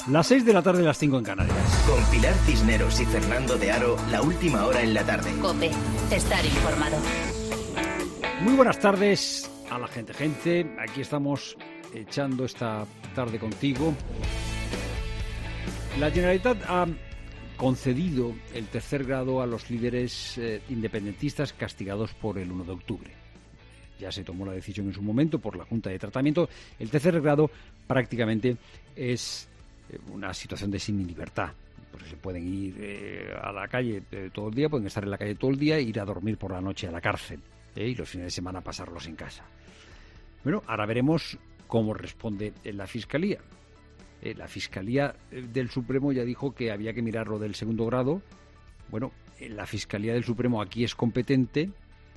Las 6 de la tarde, las 5 en Canarias. Con Pilar Cisneros y Fernando de Aro, la última hora en la tarde. COPE, estar informado. Muy buenas tardes a la gente. Aquí estamos echando esta tarde contigo. La Generalitat ha concedido el tercer grado a los líderes independentistas castigados por el 1 de octubre. Ya se tomó la decisión en su momento por la Junta de Tratamiento. El tercer grado prácticamente es una situación de semilibertad. Pues se pueden ir a la calle todo el día, pueden estar en la calle todo el día e ir a dormir por la noche a la cárcel, y los fines de semana pasarlos en casa. Bueno, ahora veremos cómo responde la Fiscalía. La Fiscalía del Supremo ya dijo que había que mirar lo del segundo grado. Bueno, la Fiscalía del Supremo aquí es competente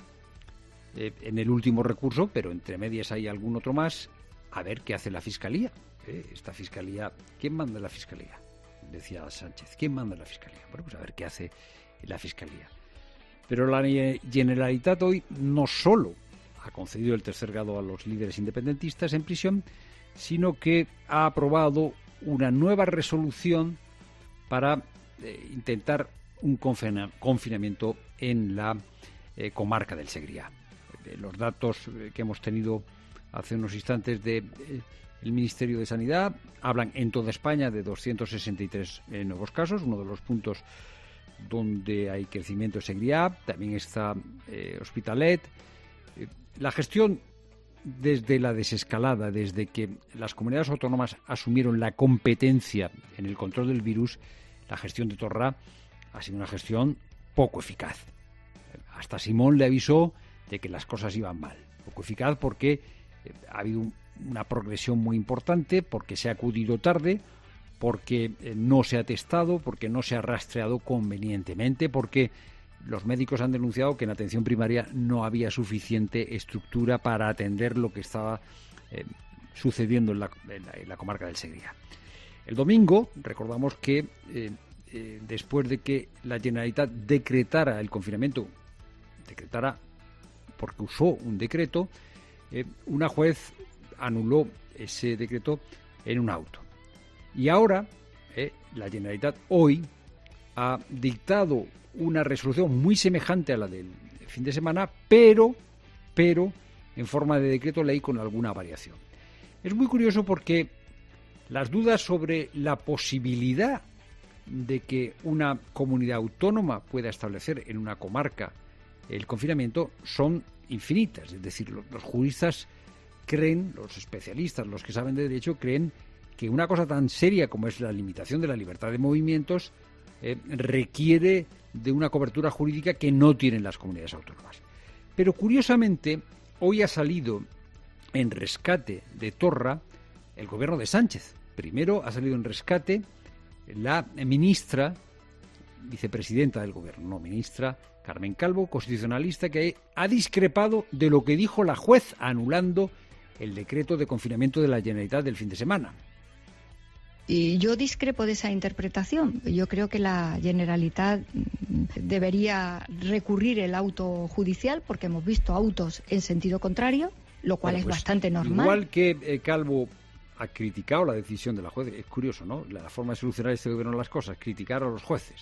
en el último recurso, pero entre medias hay algún otro más. A ver qué hace la Fiscalía. Esta Fiscalía, ¿quién manda en la Fiscalía? Decía Sánchez, ¿quién manda en la Fiscalía? Bueno, pues a ver qué hace la Fiscalía. Pero la Generalitat hoy no solo ha concedido el tercer grado a los líderes independentistas en prisión, sino que ha aprobado una nueva resolución para intentar un confinamiento en la comarca del Segrià. Los datos que hemos tenido hace unos instantes de el Ministerio de Sanidad hablan en toda España de 263 nuevos casos. Uno de los puntos donde hay crecimiento es Segrià, también está Hospitalet. La gestión desde la desescalada, desde que las comunidades autónomas asumieron la competencia en el control del virus, la gestión de Torra ha sido una gestión poco eficaz. Hasta Simón le avisó de que las cosas iban mal. Poco eficaz porque ha habido una progresión muy importante, porque se ha acudido tarde, porque no se ha testado, porque no se ha rastreado convenientemente, porque los médicos han denunciado que en atención primaria no había suficiente estructura para atender lo que estaba sucediendo en la comarca del Segrià. El domingo, recordamos que después de que la Generalitat decretara el confinamiento, porque usó un decreto, una juez anuló ese decreto en un auto. Y ahora la Generalitat hoy ha dictado una resolución muy semejante a la del fin de semana, pero en forma de decreto ley con alguna variación. Es muy curioso porque las dudas sobre la posibilidad de que una comunidad autónoma pueda establecer en una comarca el confinamiento son infinitas. Es decir, los juristas creen, los especialistas, los que saben de derecho, creen que una cosa tan seria como es la limitación de la libertad de movimientos requiere de una cobertura jurídica que no tienen las comunidades autónomas. Pero curiosamente, hoy ha salido en rescate de Torra el gobierno de Sánchez. Primero ha salido en rescate la ministra, vicepresidenta del gobierno, no ministra, Carmen Calvo, constitucionalista, que ha discrepado de lo que dijo la juez anulando el decreto de confinamiento de la Generalitat del fin de semana. Y yo discrepo de esa interpretación. Yo creo que la Generalitat debería recurrir el auto judicial porque hemos visto autos en sentido contrario, lo cual es bastante normal. Igual que Calvo ha criticado la decisión de la juez, es curioso, ¿no? La forma de solucionar este gobierno las cosas, criticar a los jueces.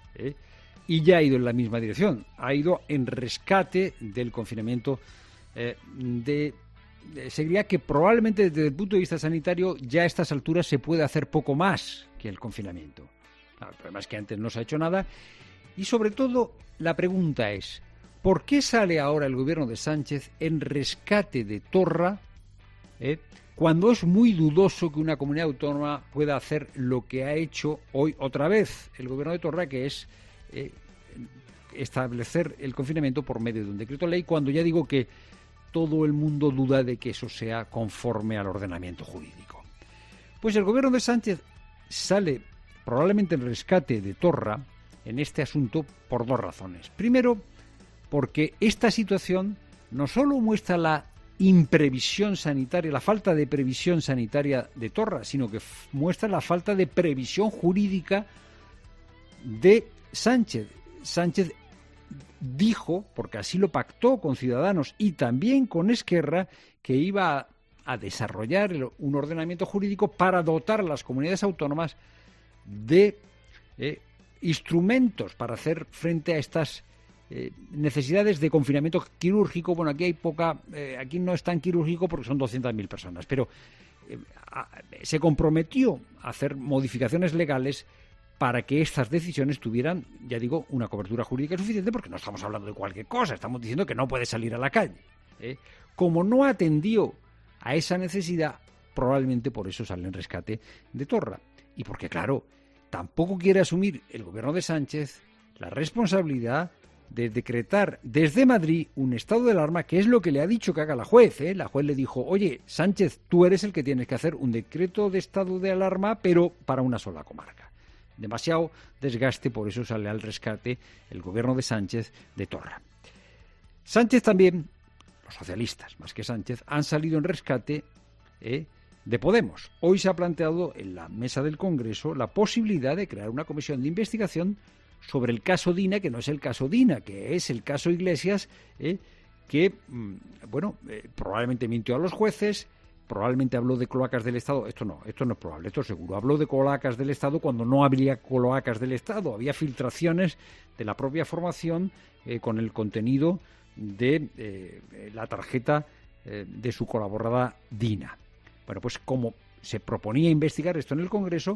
Y ya ha ido en la misma dirección, ha ido en rescate del confinamiento de Segrià, que probablemente desde el punto de vista sanitario ya a estas alturas se puede hacer poco más que el confinamiento. Claro, el problema es que antes no se ha hecho nada y sobre todo la pregunta es ¿por qué sale ahora el gobierno de Sánchez en rescate de Torra cuando es muy dudoso que una comunidad autónoma pueda hacer lo que ha hecho hoy otra vez el gobierno de Torra, que es establecer el confinamiento por medio de un decreto ley, cuando ya digo que todo el mundo duda de que eso sea conforme al ordenamiento jurídico? Pues el gobierno de Sánchez sale probablemente en rescate de Torra en este asunto por dos razones. Primero, porque esta situación no solo muestra la imprevisión sanitaria, la falta de previsión sanitaria de Torra, sino que muestra la falta de previsión jurídica de Sánchez. Sánchez dijo, porque así lo pactó con Ciudadanos y también con Esquerra, que iba a desarrollar un ordenamiento jurídico para dotar a las comunidades autónomas de instrumentos para hacer frente a estas necesidades de confinamiento quirúrgico. Bueno, aquí hay aquí no es tan quirúrgico porque son 200.000 personas, pero se comprometió a hacer modificaciones legales para que estas decisiones tuvieran, ya digo, una cobertura jurídica suficiente, porque no estamos hablando de cualquier cosa, estamos diciendo que no puede salir a la calle. Como no atendió a esa necesidad, probablemente por eso sale en rescate de Torra. Y porque, claro, tampoco quiere asumir el gobierno de Sánchez la responsabilidad de decretar desde Madrid un estado de alarma, que es lo que le ha dicho que haga la juez. La juez le dijo, oye, Sánchez, tú eres el que tienes que hacer un decreto de estado de alarma, pero para una sola comarca. Demasiado desgaste, por eso sale al rescate el gobierno de Sánchez de Torra. Sánchez también, los socialistas, más que Sánchez, han salido en rescate de Podemos. Hoy se ha planteado en la mesa del Congreso la posibilidad de crear una comisión de investigación sobre el caso Dina, que no es el caso Dina, que es el caso Iglesias, que, probablemente mintió a los jueces, probablemente habló de cloacas del Estado. Esto no es probable, esto seguro. Habló de cloacas del Estado cuando no había cloacas del Estado. Había filtraciones de la propia formación con el contenido de la tarjeta de su colaboradora Dina. Bueno, pues como se proponía investigar esto en el Congreso,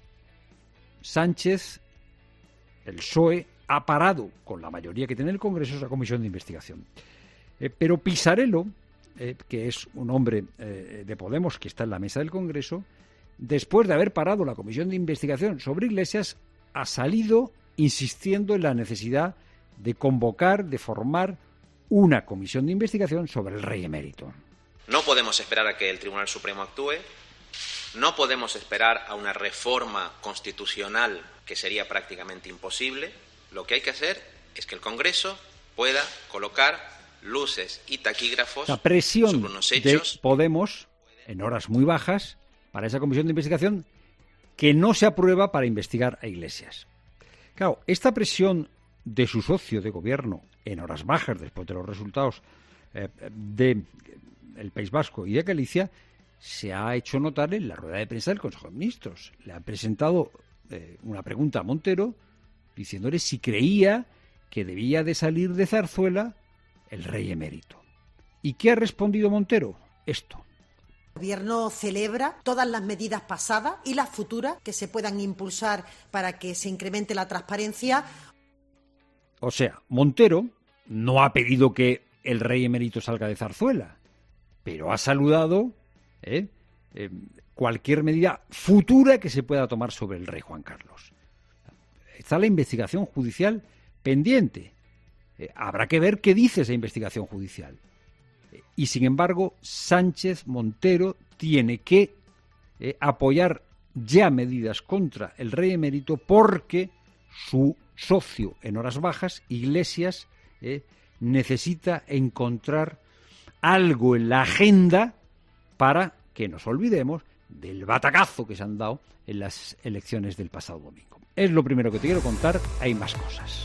Sánchez, el PSOE, ha parado con la mayoría que tiene el Congreso esa comisión de investigación. Pero Pisarello, que es un hombre de Podemos que está en la mesa del Congreso, después de haber parado la comisión de investigación sobre Iglesias, ha salido insistiendo en la necesidad de convocar, de formar una comisión de investigación sobre el rey emérito. No podemos esperar a que el Tribunal Supremo actúe, no podemos esperar a una reforma constitucional que sería prácticamente imposible. Lo que hay que hacer es que el Congreso pueda colocar luces y taquígrafos la presión sobre unos hechos de Podemos en horas muy bajas para esa comisión de investigación que no se aprueba para investigar a Iglesias. Claro, esta presión de su socio de gobierno en horas bajas después de los resultados del País Vasco y de Galicia se ha hecho notar en la rueda de prensa del Consejo de Ministros. Le ha presentado una pregunta a Montero diciéndole si creía que debía de salir de Zarzuela el rey emérito. ¿Y qué ha respondido Montero? Esto. El Gobierno celebra todas las medidas pasadas y las futuras que se puedan impulsar para que se incremente la transparencia. O sea, Montero no ha pedido que el rey emérito salga de Zarzuela, pero ha saludado cualquier medida futura que se pueda tomar sobre el rey Juan Carlos. Está la investigación judicial pendiente. Habrá que ver qué dice esa investigación judicial. Y sin embargo, Sánchez Montero tiene que apoyar ya medidas contra el rey emérito porque su socio en horas bajas, Iglesias, necesita encontrar algo en la agenda para que nos olvidemos del batacazo que se han dado en las elecciones del pasado domingo. Es lo primero que te quiero contar, hay más cosas.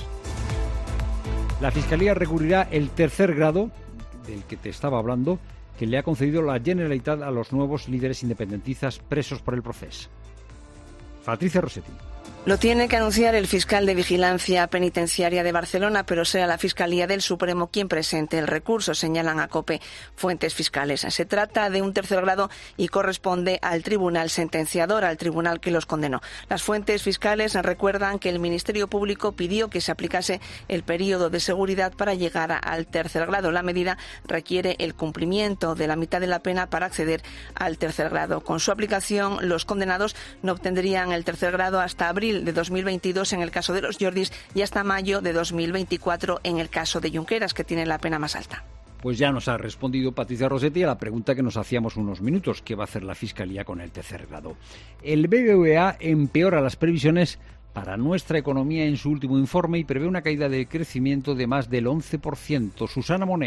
La Fiscalía recurrirá el tercer grado, del que te estaba hablando, que le ha concedido la Generalitat a los nuevos líderes independentistas presos por el proceso. Patricia Rossetti. Lo tiene que anunciar el fiscal de Vigilancia Penitenciaria de Barcelona, pero será la Fiscalía del Supremo quien presente el recurso, señalan a COPE fuentes fiscales. Se trata de un tercer grado y corresponde al tribunal sentenciador, al tribunal que los condenó. Las fuentes fiscales recuerdan que el Ministerio Público pidió que se aplicase el periodo de seguridad para llegar al tercer grado. La medida requiere el cumplimiento de la mitad de la pena para acceder al tercer grado. Con su aplicación, los condenados no obtendrían el tercer grado hasta abril de 2022 en el caso de los Jordis y hasta mayo de 2024 en el caso de Junqueras, que tiene la pena más alta. Pues ya nos ha respondido Patricia Rossetti a la pregunta que nos hacíamos unos minutos, ¿qué va a hacer la Fiscalía con el tercer grado? El BBVA empeora las previsiones para nuestra economía en su último informe y prevé una caída de crecimiento de más del 11%. Susana Moneo.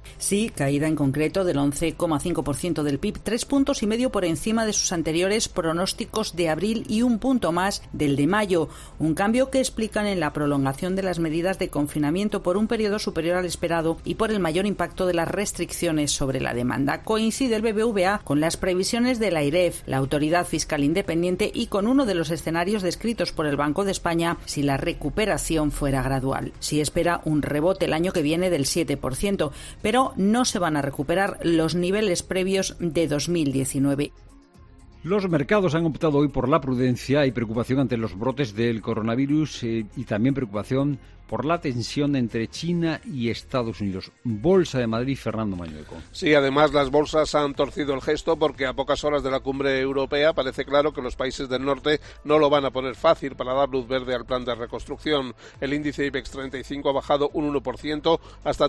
Sí, caída en concreto del 11,5% del PIB, 3,5 puntos por encima de sus anteriores pronósticos de abril y 1 punto más del de mayo. Un cambio que explican en la prolongación de las medidas de confinamiento por un periodo superior al esperado y por el mayor impacto de las restricciones sobre la demanda. Coincide el BBVA con las previsiones de la AIREF, la Autoridad Fiscal Independiente, y con uno de los escenarios descritos por el Banco de España si la recuperación fuera gradual. Sí espera un rebote el año que viene del 7%, pero no se van a recuperar los niveles previos de 2019. Los mercados han optado hoy por la prudencia y preocupación ante los brotes del coronavirus y también preocupación por la tensión entre China y Estados Unidos. Bolsa de Madrid, Fernando Mañueco. Sí, además las bolsas han torcido el gesto porque a pocas horas de la cumbre europea parece claro que los países del norte no lo van a poner fácil para dar luz verde al plan de reconstrucción. El índice IBEX 35 ha bajado un 1% hasta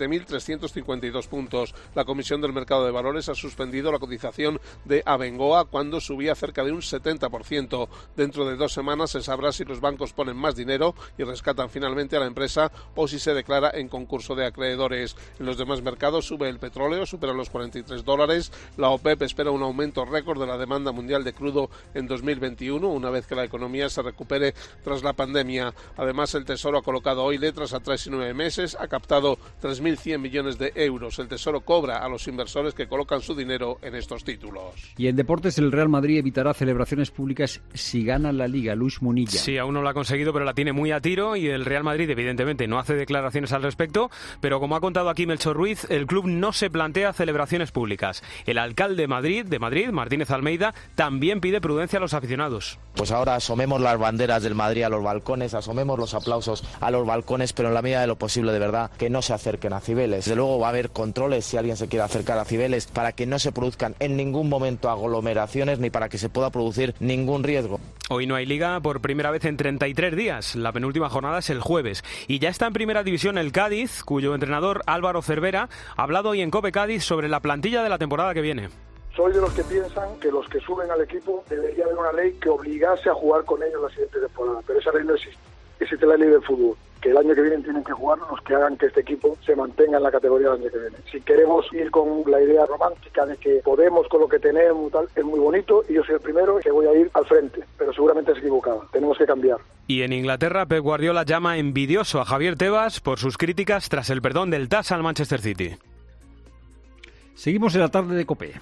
7.352 puntos. La Comisión del Mercado de Valores ha suspendido la cotización de Abengoa cuando subía cerca de un 70%. Dentro de 2 semanas se sabrá si los bancos ponen más dinero y rescatan finalmente a la empresa o si se declara en concurso de acreedores. En los demás mercados sube el petróleo, supera los $43. La OPEP espera un aumento récord de la demanda mundial de crudo en 2021, una vez que la economía se recupere tras la pandemia. Además, el Tesoro ha colocado hoy letras a 3 y 9 meses, ha captado 3.100 millones de euros. El Tesoro cobra a los inversores que colocan su dinero en estos títulos. Y en deportes, el Real Madrid evitará celebraciones públicas si gana la Liga. Luis Munilla. Sí, aún no lo ha conseguido, pero la tiene muy a tiro y el Real Madrid evidentemente no hace declaraciones al respecto, pero como ha contado aquí Melchor Ruiz, el club no se plantea celebraciones públicas. El alcalde de Madrid, Martínez Almeida, también pide prudencia a los aficionados. Pues ahora asomemos las banderas del Madrid a los balcones, asomemos los aplausos a los balcones, pero en la medida de lo posible, de verdad, que no se acerquen a Cibeles. Desde luego va a haber controles si alguien se quiere acercar a Cibeles para que no se produzcan en ningún momento aglomeraciones ni para que se pueda producir ningún riesgo. Hoy no hay liga por primera vez en 33 días. La penúltima jornada es el jueves. Y ya está en primera división el Cádiz, cuyo entrenador Álvaro Cervera ha hablado hoy en COPE Cádiz sobre la plantilla de la temporada que viene. Soy de los que piensan que los que suben al equipo debería haber una ley que obligase a jugar con ellos la siguiente temporada, pero esa ley no existe. Existe la ley del fútbol, que el año que viene tienen que jugar los que hagan que este equipo se mantenga en la categoría del año que viene. Si queremos ir con la idea romántica de que podemos con lo que tenemos, tal, es muy bonito y yo soy el primero que voy a ir al frente, pero seguramente es equivocada. Tenemos que cambiar. Y en Inglaterra, Pep Guardiola llama envidioso a Javier Tebas por sus críticas tras el perdón del TAS al Manchester City. Seguimos en la tarde de COPE.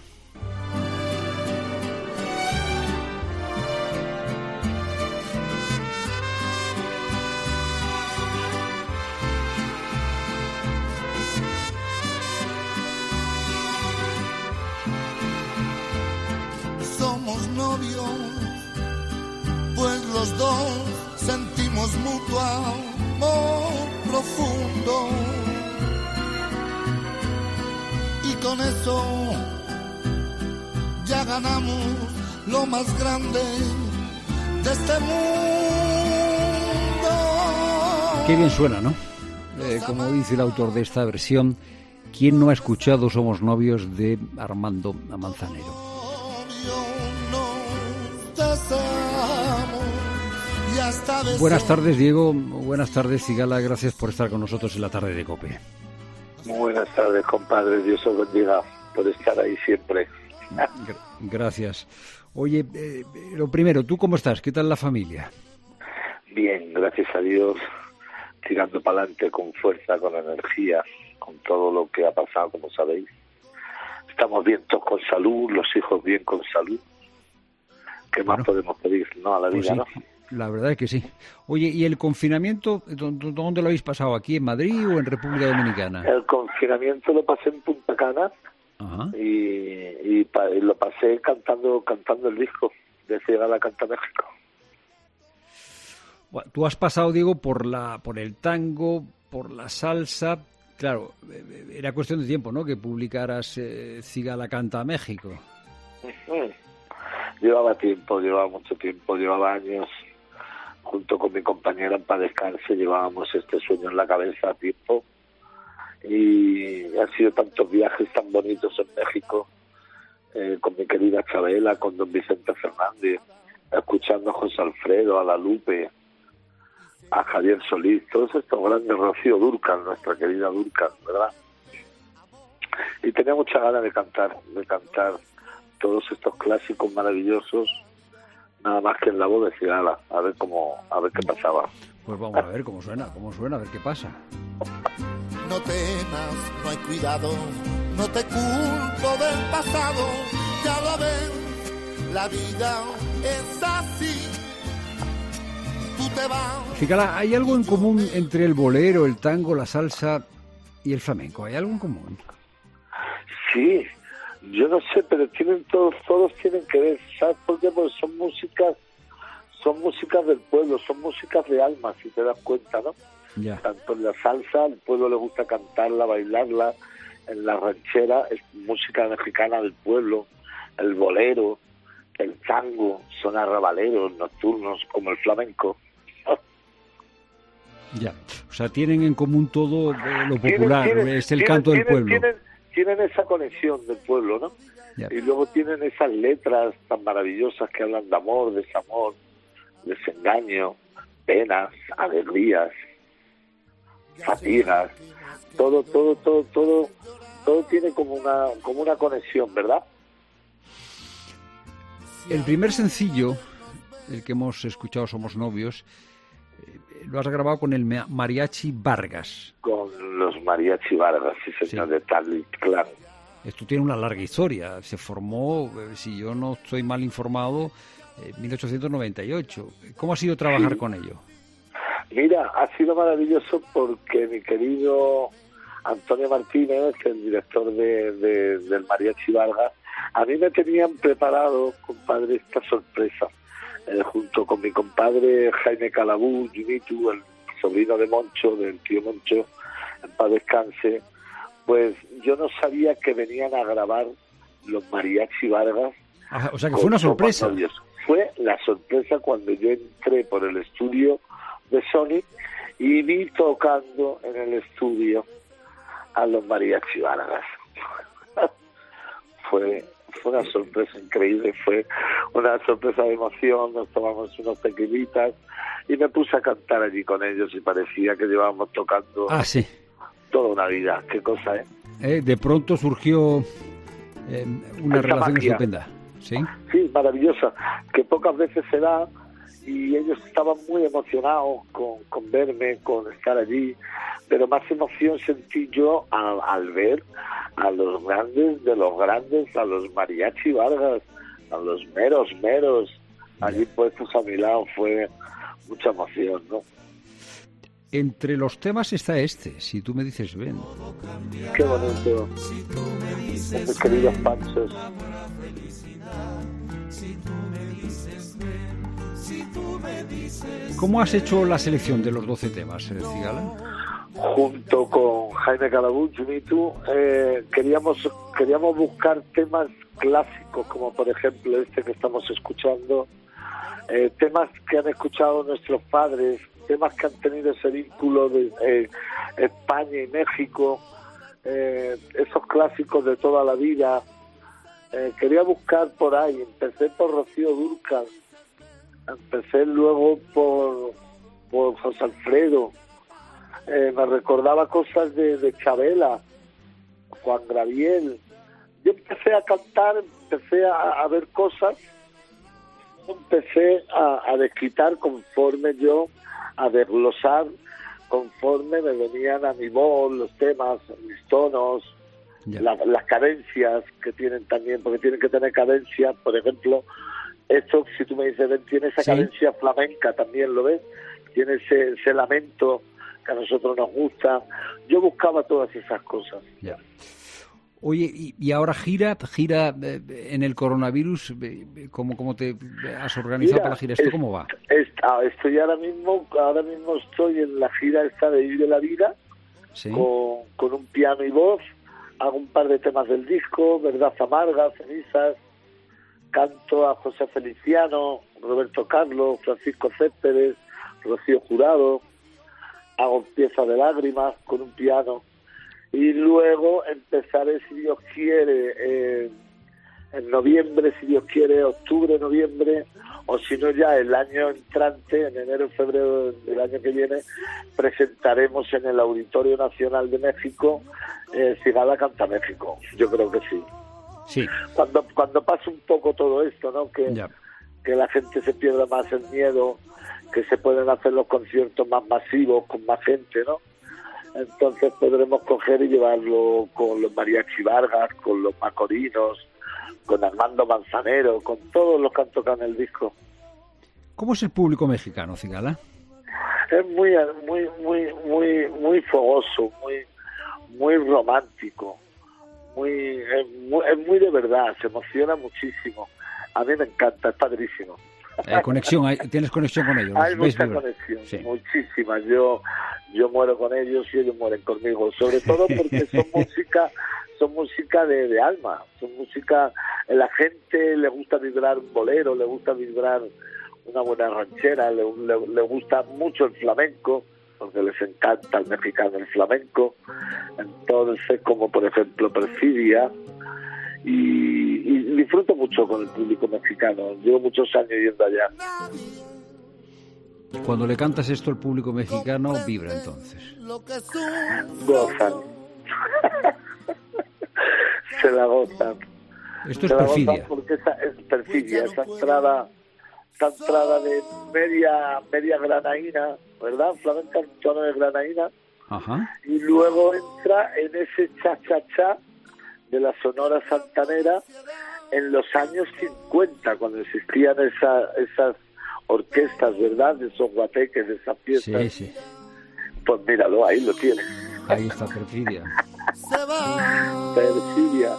Somos novios, pues los dos sentimos mutuo amor profundo. Y con eso ya ganamos lo más grande de este mundo. Qué bien suena, ¿no? Como dice el autor de esta versión, ¿quién no ha escuchado Somos novios de Armando Manzanero? Buenas tardes, Diego. Buenas tardes, Cigala. Gracias por estar con nosotros en la tarde de COPE. Muy buenas tardes, compadre. Dios os bendiga por estar ahí siempre. Gracias. Oye, lo primero, ¿tú cómo estás? ¿Qué tal la familia? Bien, gracias a Dios. Tirando para adelante con fuerza, con energía, con todo lo que ha pasado, como sabéis. Estamos bien todos con salud, los hijos bien con salud. ¿Qué más podemos pedir, no, a la vida, pues sí, ¿no? La verdad es que sí. Oye, ¿y el confinamiento, dónde lo habéis pasado? ¿Aquí en Madrid o en República Dominicana? El confinamiento lo pasé en Punta Cana. Ajá. Y lo pasé cantando el disco de Cigala Canta México. Bueno, tú has pasado, Diego, por el tango, por la salsa. Claro, era cuestión de tiempo, ¿no?, que publicaras Cigala Canta México. Llevaba mucho tiempo, llevaba años. Junto con mi compañera en Paz Descanse llevábamos este sueño en la cabeza a tiempo y han sido tantos viajes tan bonitos en México, con mi querida Chabela, con don Vicente Fernández, escuchando a José Alfredo, a La Lupe, a Javier Solís, todos estos grandes, Rocío Dúrcal, nuestra querida Dúrcal, ¿verdad? Y tenía mucha ganas de cantar todos estos clásicos maravillosos, nada más que en la voz de Cigala, a ver qué pasaba. Pues vamos a ver cómo suena, a ver qué pasa. No temas, no hay cuidado, no te culpo del pasado, ya lo ves, la vida es así, tú te vas. Cigala, ¿hay algo en común entre el bolero, el tango, la salsa y el flamenco? ¿Hay algo en común? Sí, yo no sé, pero todos tienen que ver, ¿sabes por qué? Porque son músicas del pueblo, son músicas de alma, si te das cuenta, ¿no? Ya. Tanto en la salsa, al pueblo le gusta cantarla, bailarla, en la ranchera es música mexicana del pueblo, el bolero, el tango, son arrabaleros, nocturnos, como el flamenco. Ya, o sea, tienen en común todo lo popular, es el canto del pueblo. Tienen esa conexión del pueblo, ¿no? Ya. Y luego tienen esas letras tan maravillosas que hablan de amor, desamor, desengaño, penas, alegrías, fatigas, todo tiene como una conexión, ¿verdad? El primer sencillo, el que hemos escuchado, Somos Novios, lo has grabado con el Mariachi Vargas. Con los Mariachi Vargas, sí señor, sí. De Talitlán. Esto tiene una larga historia. Se formó, si yo no estoy mal informado, en 1898. ¿Cómo ha sido trabajar con ello? Mira, ha sido maravilloso porque mi querido Antonio Martínez, el director del Mariachi Vargas, a mí me tenían preparado, compadre, esta sorpresa. Junto con mi compadre Jaime Calabú, Junitu, el sobrino de Moncho, del tío Moncho, en paz descanse, pues yo no sabía que venían a grabar los Mariachi Vargas. Ajá, o sea que fue una sorpresa. Fue la sorpresa cuando yo entré por el estudio de Sony y vi tocando en el estudio a los Mariachi Vargas. Fue una sorpresa increíble, fue una sorpresa de emoción, nos tomamos unos tequilitas y me puse a cantar allí con ellos y parecía que llevábamos tocando toda una vida. Qué cosa, de pronto surgió una relación estupenda. ¿Sí? Sí, maravillosa, que pocas veces se da, y ellos estaban muy emocionados con verme, con estar allí, pero más emoción sentí yo al ver a los grandes de los grandes, a los Mariachi Vargas, a los meros, allí puestos a mi lado. Fue mucha emoción, ¿no? Entre los temas está este, Si tú me dices ven. Qué bonito. Mis queridos Panchos. ¿Cómo has hecho la selección de los 12 temas, Cigala? Junto con Jaime Calabú, Junitu, queríamos buscar temas clásicos, como por ejemplo este que estamos escuchando, temas que han escuchado nuestros padres, temas que han tenido ese vínculo de España y México, esos clásicos de toda la vida. Quería buscar por ahí, empecé por Rocío Dúrcal, empecé luego por José Alfredo, me recordaba cosas de Chabela, Juan Gabriel. Yo empecé a cantar, empecé a ver cosas, empecé a desquitar conforme yo, a desglosar conforme me venían a mi voz los temas, mis tonos, las cadencias que tienen también, porque tienen que tener cadencia. Por ejemplo, esto, si tú me dices, ven, tiene esa cadencia flamenca también, ¿lo ves? Tiene ese lamento que a nosotros nos gusta. Yo buscaba todas esas cosas. Ya. Oye, y ahora gira en el coronavirus, ¿cómo te has organizado para la gira? ¿Esto cómo va? Estoy ahora mismo estoy en la gira esta de Vivir de la Vida, con un piano y voz. Hago un par de temas del disco, Verdad Amarga, Cenizas, canto a José Feliciano, Roberto Carlos, Francisco Céspedes, Rocío Jurado, hago piezas de lágrimas con un piano, y luego empezaré, si Dios quiere, en noviembre, si Dios quiere, octubre, noviembre, o si no ya el año entrante, en enero, febrero del año que viene, presentaremos en el Auditorio Nacional de México Cigala Canta México. Yo creo que sí. Sí. Cuando pase un poco todo esto, ¿no? Que la gente se pierda más el miedo, que se pueden hacer los conciertos más masivos, con más gente, ¿no? Entonces podremos coger y llevarlo con los Mariachi Vargas, con los Macorinos, con Armando Manzanero, con todos los que han tocado en el disco. ¿Cómo es el público mexicano, Cigala? Es muy fogoso, muy romántico, es muy de verdad, se emociona muchísimo. A mí me encanta, es padrísimo. ¿Tienes conexión con ellos? Hay mucha conexión, sí. Muchísima. Yo muero con ellos y ellos mueren conmigo, sobre todo porque son música de alma, son música, la gente le gusta vibrar un bolero, le gusta vibrar una buena ranchera, le gusta mucho el flamenco, porque les encanta al mexicano el flamenco. Entonces, como por ejemplo Perfidia, y disfruto mucho con el público mexicano. Llevo muchos años yendo allá. Cuando le cantas esto al público mexicano, vibra entonces. Gozan. Se la gozan. Esto es Perfidia. Porque es Perfidia, esa entrada de media granaína, ¿verdad? Flamenca en tono de granaína. Ajá. Y luego entra en ese cha-cha-cha de la Sonora Santanera en los años 50, cuando existían esas orquestas, ¿verdad? De esos guateques, de esas piezas. Sí. Pues míralo, ahí lo tienes. Ahí está Perfidia. Perfidia.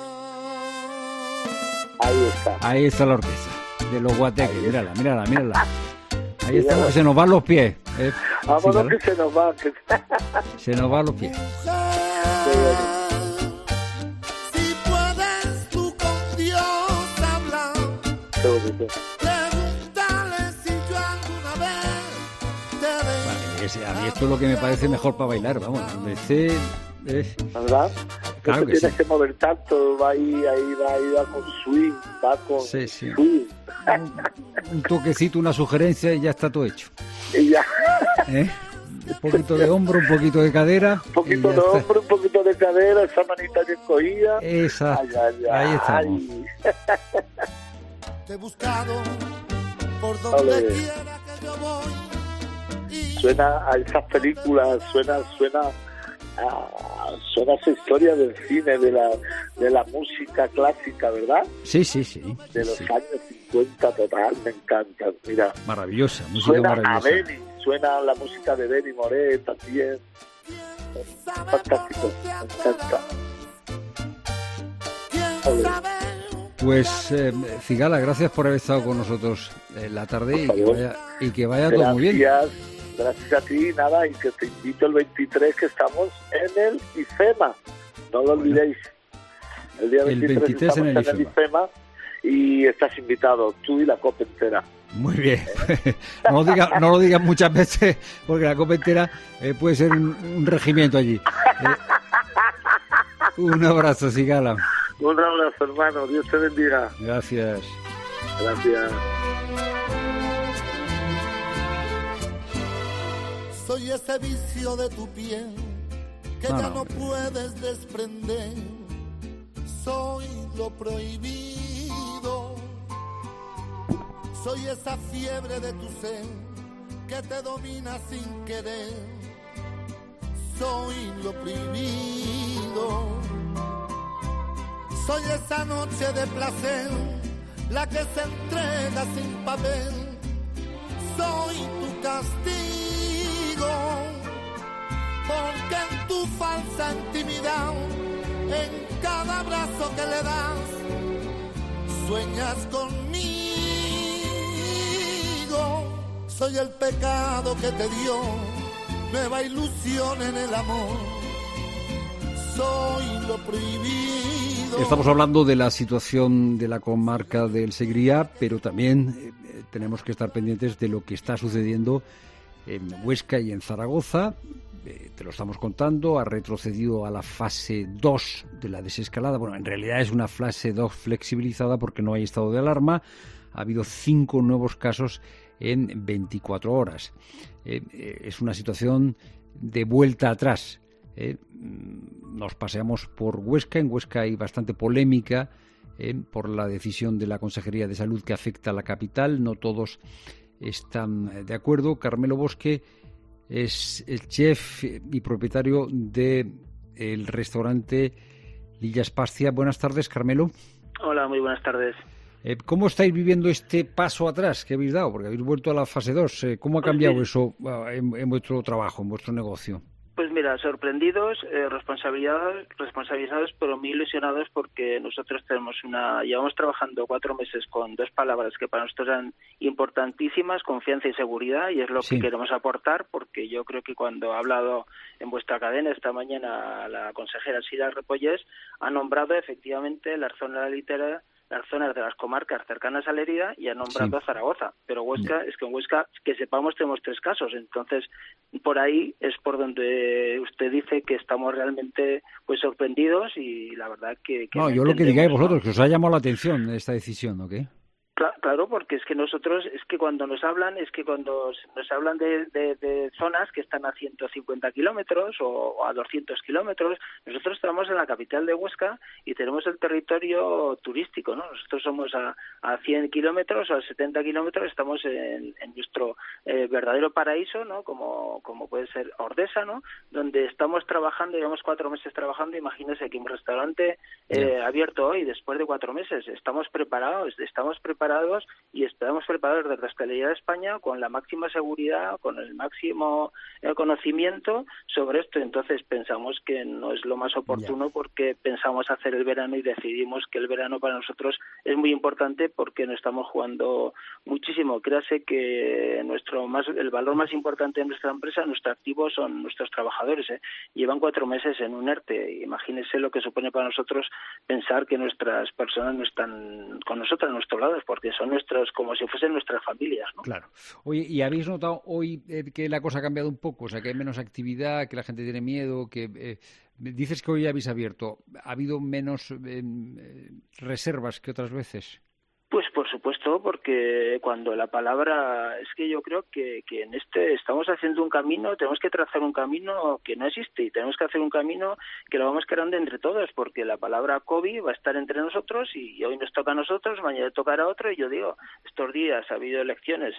Ahí está. Ahí está la orquesta de los guateques. Mírala. Ahí está, se nos van los pies. Vámonos, que se nos van. Se nos van los pies. A mí esto es lo que me parece mejor para bailar, vamos. ¿Verdad? Claro que tienes que mover tanto, va con swing, va con swing. Un toquecito, una sugerencia y ya está todo hecho. Y ya. Un poquito de hombro, un poquito de cadera. Un poquito de hombro, un poquito de cadera, esa manita bien cogida. Exacto. Ahí estamos. Te he buscado por donde quiera que yo voy. Suena a esas películas, suena a esa historia del cine, de la música clásica, ¿verdad? Sí. De los años 50, total, me encanta. Mira, maravillosa, música maravillosa. Suena la música de Benny Moré también. Fantástico, me encanta. Pues Cigala, gracias por haber estado con nosotros la tarde y que vaya todo muy bien. Gracias a ti, nada, y que te invito el 23, que estamos en el IFEMA, no lo olvidéis. El día 23 estamos en el IFEMA y estás invitado, tú y la copa entera. Muy bien, no lo digas muchas veces, porque la copa entera puede ser un regimiento allí. Un abrazo, Cigala. Un abrazo, hermano, Dios te bendiga. Gracias. Soy ese vicio de tu piel que ya no puedes desprender. Soy lo prohibido. Soy esa fiebre de tu ser que te domina sin querer. Soy lo prohibido. Soy esa noche de placer, la que se entrega sin papel. Soy tu castigo, porque en tu falsa intimidad, en cada abrazo que le das, sueñas conmigo. Soy el pecado que te dio nueva ilusión en el amor. Soy lo prohibido. Estamos hablando de la situación de la comarca del Segriá, pero también tenemos que estar pendientes de lo que está sucediendo en Huesca y en Zaragoza, te lo estamos contando, ha retrocedido a la fase 2 de la desescalada. Bueno, en realidad es una fase 2 flexibilizada porque no hay estado de alarma. Ha habido 5 nuevos casos en 24 horas. Es una situación de vuelta atrás. Nos paseamos por Huesca. En Huesca hay bastante polémica por la decisión de la Consejería de Salud que afecta a la capital. No todos están de acuerdo. Carmelo Bosque es el chef y propietario del restaurante Lilla Spazia. Buenas tardes, Carmelo. Hola, muy buenas tardes. ¿Cómo estáis viviendo este paso atrás que habéis dado? Porque habéis vuelto a la fase 2. ¿Cómo ha cambiado eso en vuestro trabajo, en vuestro negocio? Pues mira, sorprendidos, responsabilizados, pero muy ilusionados porque nosotros llevamos trabajando 4 meses con 2 palabras que para nosotros eran importantísimas, confianza y seguridad, y es lo que queremos aportar, porque yo creo que cuando ha hablado en vuestra cadena esta mañana la consejera Sira Repollés, ha nombrado efectivamente la zona literaria, las zonas de las comarcas cercanas a Lerida, y ha nombrado a Zaragoza, pero Huesca, es que en Huesca, que sepamos, tenemos 3 casos, entonces por ahí es por donde usted dice que estamos realmente pues sorprendidos, y la verdad que no, yo lo que digáis vosotros, que os ha llamado la atención esta decisión, ¿o qué? Claro, porque es que nosotros, cuando nos hablan de zonas que están a 150 kilómetros o a 200 kilómetros, nosotros estamos en la capital de Huesca y tenemos el territorio turístico, ¿no? Nosotros somos a 100 kilómetros o a 70 kilómetros, estamos en nuestro verdadero paraíso, ¿no? Como puede ser Ordesa, ¿no? Donde estamos trabajando, llevamos 4 meses trabajando. Imagínese que un restaurante abierto hoy, después de 4 meses, estamos preparados y estamos preparados desde la Hostelería de España con la máxima seguridad, con el máximo conocimiento sobre esto. Entonces pensamos que no es lo más oportuno porque pensamos hacer el verano y decidimos que el verano para nosotros es muy importante porque nos estamos jugando muchísimo. Créase que el valor más importante de nuestra empresa, nuestro activo, son nuestros trabajadores. Llevan 4 meses en un ERTE. Imagínense lo que supone para nosotros pensar que nuestras personas no están con nosotros a nuestro lado, porque son nuestros, como si fuesen nuestras familias, ¿no? Claro. Oye, ¿y habéis notado hoy que la cosa ha cambiado un poco? O sea, que hay menos actividad, que la gente tiene miedo, que dices que hoy habéis abierto. ¿Ha habido menos reservas que otras veces? Pues por supuesto, porque cuando la palabra, es que yo creo que en estamos haciendo un camino, tenemos que trazar un camino que no existe y tenemos que hacer un camino que lo vamos creando entre todos, porque la palabra COVID va a estar entre nosotros y hoy nos toca a nosotros, mañana tocará a otro, y yo digo, estos días ha habido elecciones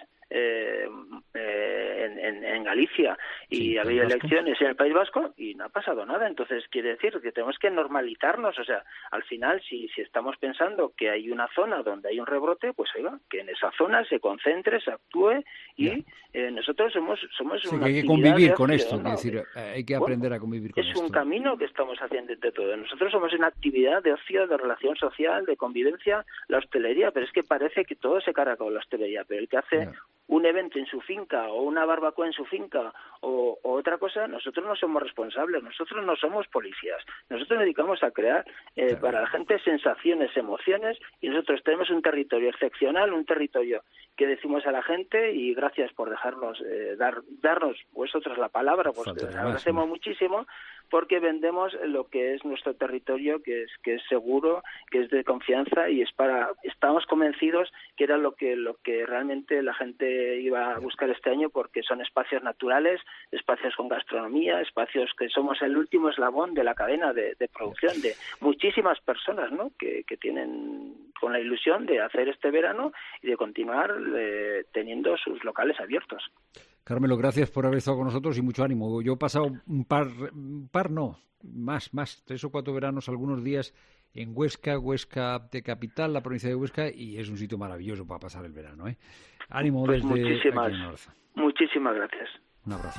en Galicia y ha habido elecciones en el País Vasco y no ha pasado nada. Entonces quiere decir que tenemos que normalizarnos. O sea, al final, si estamos pensando que hay una zona donde hay un rebrote, pues oiga, que en esa zona se concentre, se actúe y nosotros somos una hay que convivir con esto, es decir, hay que aprender a convivir con esto. Es un camino que estamos haciendo entre todos. Nosotros somos una actividad de ocio, de relación social, de convivencia, la hostelería, pero es que parece que todo se carga con la hostelería, pero el que hace un evento en su finca o una barbacoa en su finca o otra cosa, nosotros no somos responsables, nosotros no somos policías, nosotros nos dedicamos a crear para la gente sensaciones, emociones, y nosotros tenemos un territorio excepcional, un territorio que decimos a la gente, y gracias por dejarnos darnos vosotros la palabra, pues les agradecemos muchísimo, porque vendemos lo que es nuestro territorio, que es seguro, que es de confianza, y estamos convencidos que era lo que realmente la gente iba a buscar este año, porque son espacios naturales, espacios con gastronomía, espacios que somos el último eslabón de la cadena de producción de muchísimas personas, ¿no? que tienen con la ilusión de hacer este verano y de continuar teniendo sus locales abiertos. Carmelo, gracias por haber estado con nosotros y mucho ánimo. Yo he pasado más 3 o 4 veranos, algunos días en Huesca de capital, la provincia de Huesca, y es un sitio maravilloso para pasar el verano, ¿eh? Ánimo pues desde muchísimas gracias. Un abrazo.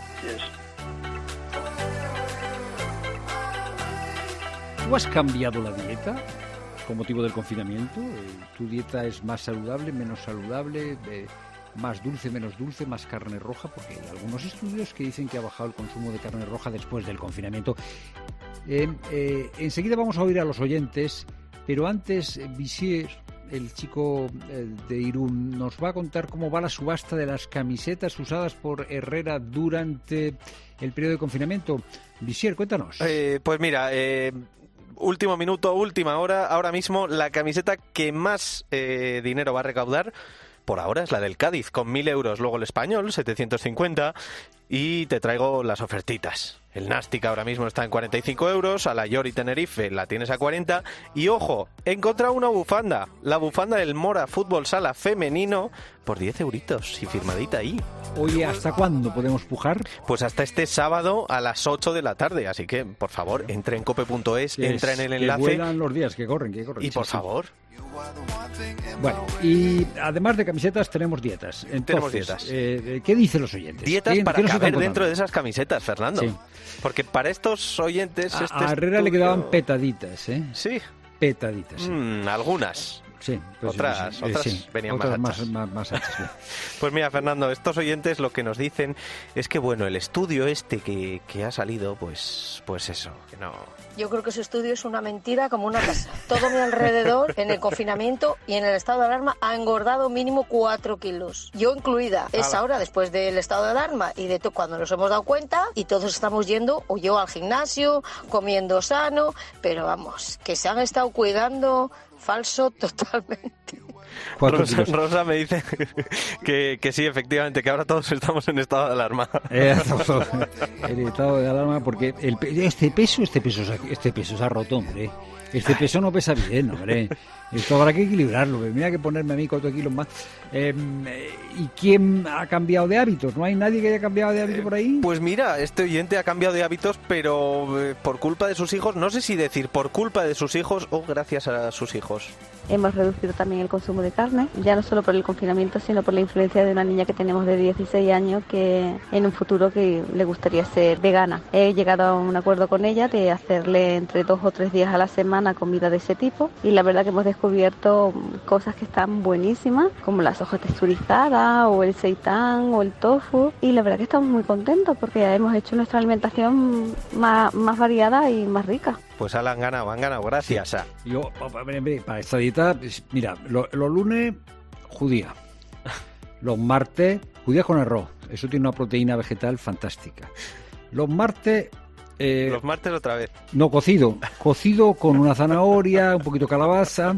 ¿Tú has cambiado la dieta con motivo del confinamiento? ¿Tu dieta es más saludable, menos saludable, más dulce, menos dulce, más carne roja? Porque hay algunos estudios que dicen que ha bajado el consumo de carne roja después del confinamiento. Enseguida vamos a oír a los oyentes, pero antes, Visier, el chico de Irún, nos va a contar cómo va la subasta de las camisetas usadas por Herrera durante el periodo de confinamiento. Visier, cuéntanos. Pues mira, último minuto, última hora, ahora mismo la camiseta que más dinero va a recaudar por ahora es la del Cádiz, con 1.000 euros. Luego el Español, 750. Y te traigo las ofertitas. El Nástic ahora mismo está en 45 euros. A la Yori Tenerife la tienes a 40. Y ojo, he encontrado una bufanda. La bufanda del Mora Fútbol Sala femenino por 10 euritos y firmadita ahí. Oye, ¿hasta cuándo podemos pujar? Pues hasta este sábado a las 8 de la tarde. Así que, por favor, entra en cope.es, entra en el enlace. Que vuelan los días, que corren. Y por favor. Bueno, y además de camisetas tenemos dietas. Entonces, tenemos dietas. ¿Qué dicen los oyentes? Dietas para caber dentro de esas camisetas, Fernando. Sí. Porque para estos oyentes... A Herrera le quedaban petaditas, ¿eh? Sí. Petaditas. Sí. Algunas. Sí, pues otras venían otras más anchas. Sí. Pues mira, Fernando, estos oyentes lo que nos dicen es que, bueno, el estudio este que ha salido, pues eso, que no... Yo creo que ese estudio es una mentira como una casa. Todo mi alrededor, en el confinamiento y en el estado de alarma, ha engordado mínimo 4 kilos. Yo incluida. Es ahora, después del estado de alarma y de cuando nos hemos dado cuenta, y todos estamos yendo, o yo al gimnasio, comiendo sano, pero vamos, que se han estado cuidando... Falso totalmente. Rosa me dice que sí, efectivamente, que ahora todos estamos en estado de alarma. El estado de alarma, porque este peso se ha roto, hombre. Este peso no pesa bien, hombre. Esto habrá que equilibrarlo. Mira que ponerme a mí 4 kilos más. ¿Y quién ha cambiado de hábitos? ¿No hay nadie que haya cambiado de hábito por ahí? Pues mira, este oyente ha cambiado de hábitos, pero por culpa de sus hijos. No sé si decir por culpa de sus hijos o gracias a sus hijos. Hemos reducido también el consumo de carne, ya no solo por el confinamiento, sino por la influencia de una niña que tenemos de 16 años que en un futuro que le gustaría ser vegana. He llegado a un acuerdo con ella de hacerle entre 2 o 3 días a la semana comida de ese tipo, y la verdad que hemos descubierto cosas que están buenísimas, como las hojas texturizadas o el seitán o el tofu, y la verdad que estamos muy contentos porque hemos hecho nuestra alimentación más variada y más rica. Pues han ganado, gracias. Yo, para esta dieta, mira, los lunes, judía. Los martes, judía con arroz. Eso tiene una proteína vegetal fantástica. Los martes... los martes otra vez. No, cocido. Cocido con una zanahoria, un poquito de calabaza.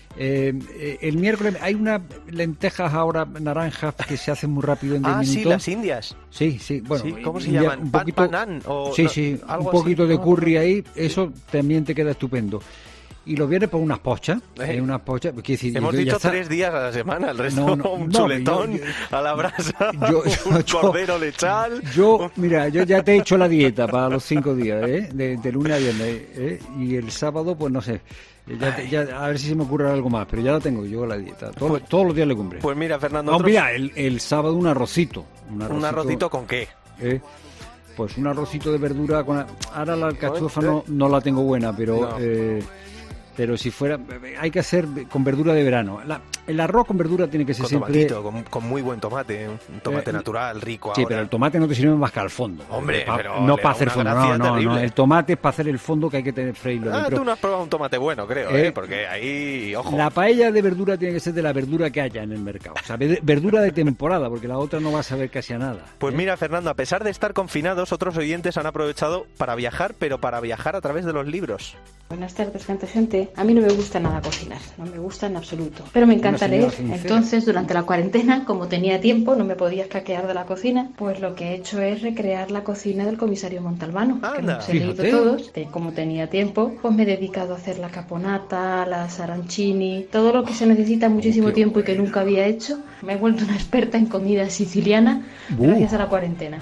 El miércoles hay unas lentejas ahora naranjas que se hacen muy rápido en 10 minutos. Sí, las indias. Sí, bueno. Sí, ¿cómo se llaman? Un poquito, ¿Panan? O, sí, un poquito de curry ahí, eso también te queda estupendo. Y los viernes por unas pochas. Unas pochas. Hemos dicho 3 días a la semana, el resto un chuletón a la brasa, un cordero lechal. Mira, yo ya te he hecho la dieta para los 5 días, de lunes a viernes. Y el sábado, pues no sé. Ya, a ver si se me ocurre algo más, pero ya la tengo yo la dieta. Todos los días legumbre. Pues mira, Fernando. Mira, el sábado un arrocito. ¿Un arrocito con qué? Pues un arrocito de verdura con... Ahora la alcachofa no la tengo buena, pero... No. Pero si fuera, hay que hacer con verdura de verano. El arroz con verdura tiene que ser siempre... Con muy buen tomate, un tomate natural, rico. Sí, pero el tomate no te sirve más que al fondo. Hombre, pero no para hacer fondo, no. El tomate es para hacer el fondo, que hay que tener freírlo. Tú no has probado un tomate bueno, creo, porque ahí, ojo. La paella de verdura tiene que ser de la verdura que haya en el mercado. O sea, verdura de temporada, porque la otra no va a saber casi a nada. Pues mira, Fernando, a pesar de estar confinados, otros oyentes han aprovechado para viajar, pero para viajar a través de los libros. Buenas tardes, gente. A mí no me gusta nada cocinar, no me gusta en absoluto. Pero me encanta leer. Entonces, durante la cuarentena, como tenía tiempo, no me podía escaquear de la cocina, pues lo que he hecho es recrear la cocina del comisario Montalbano, que nos he leído todos. Como tenía tiempo, pues me he dedicado a hacer la caponata, las arancini, todo lo que se necesita muchísimo tiempo y que nunca había hecho. Me he vuelto una experta en comida siciliana gracias a la cuarentena.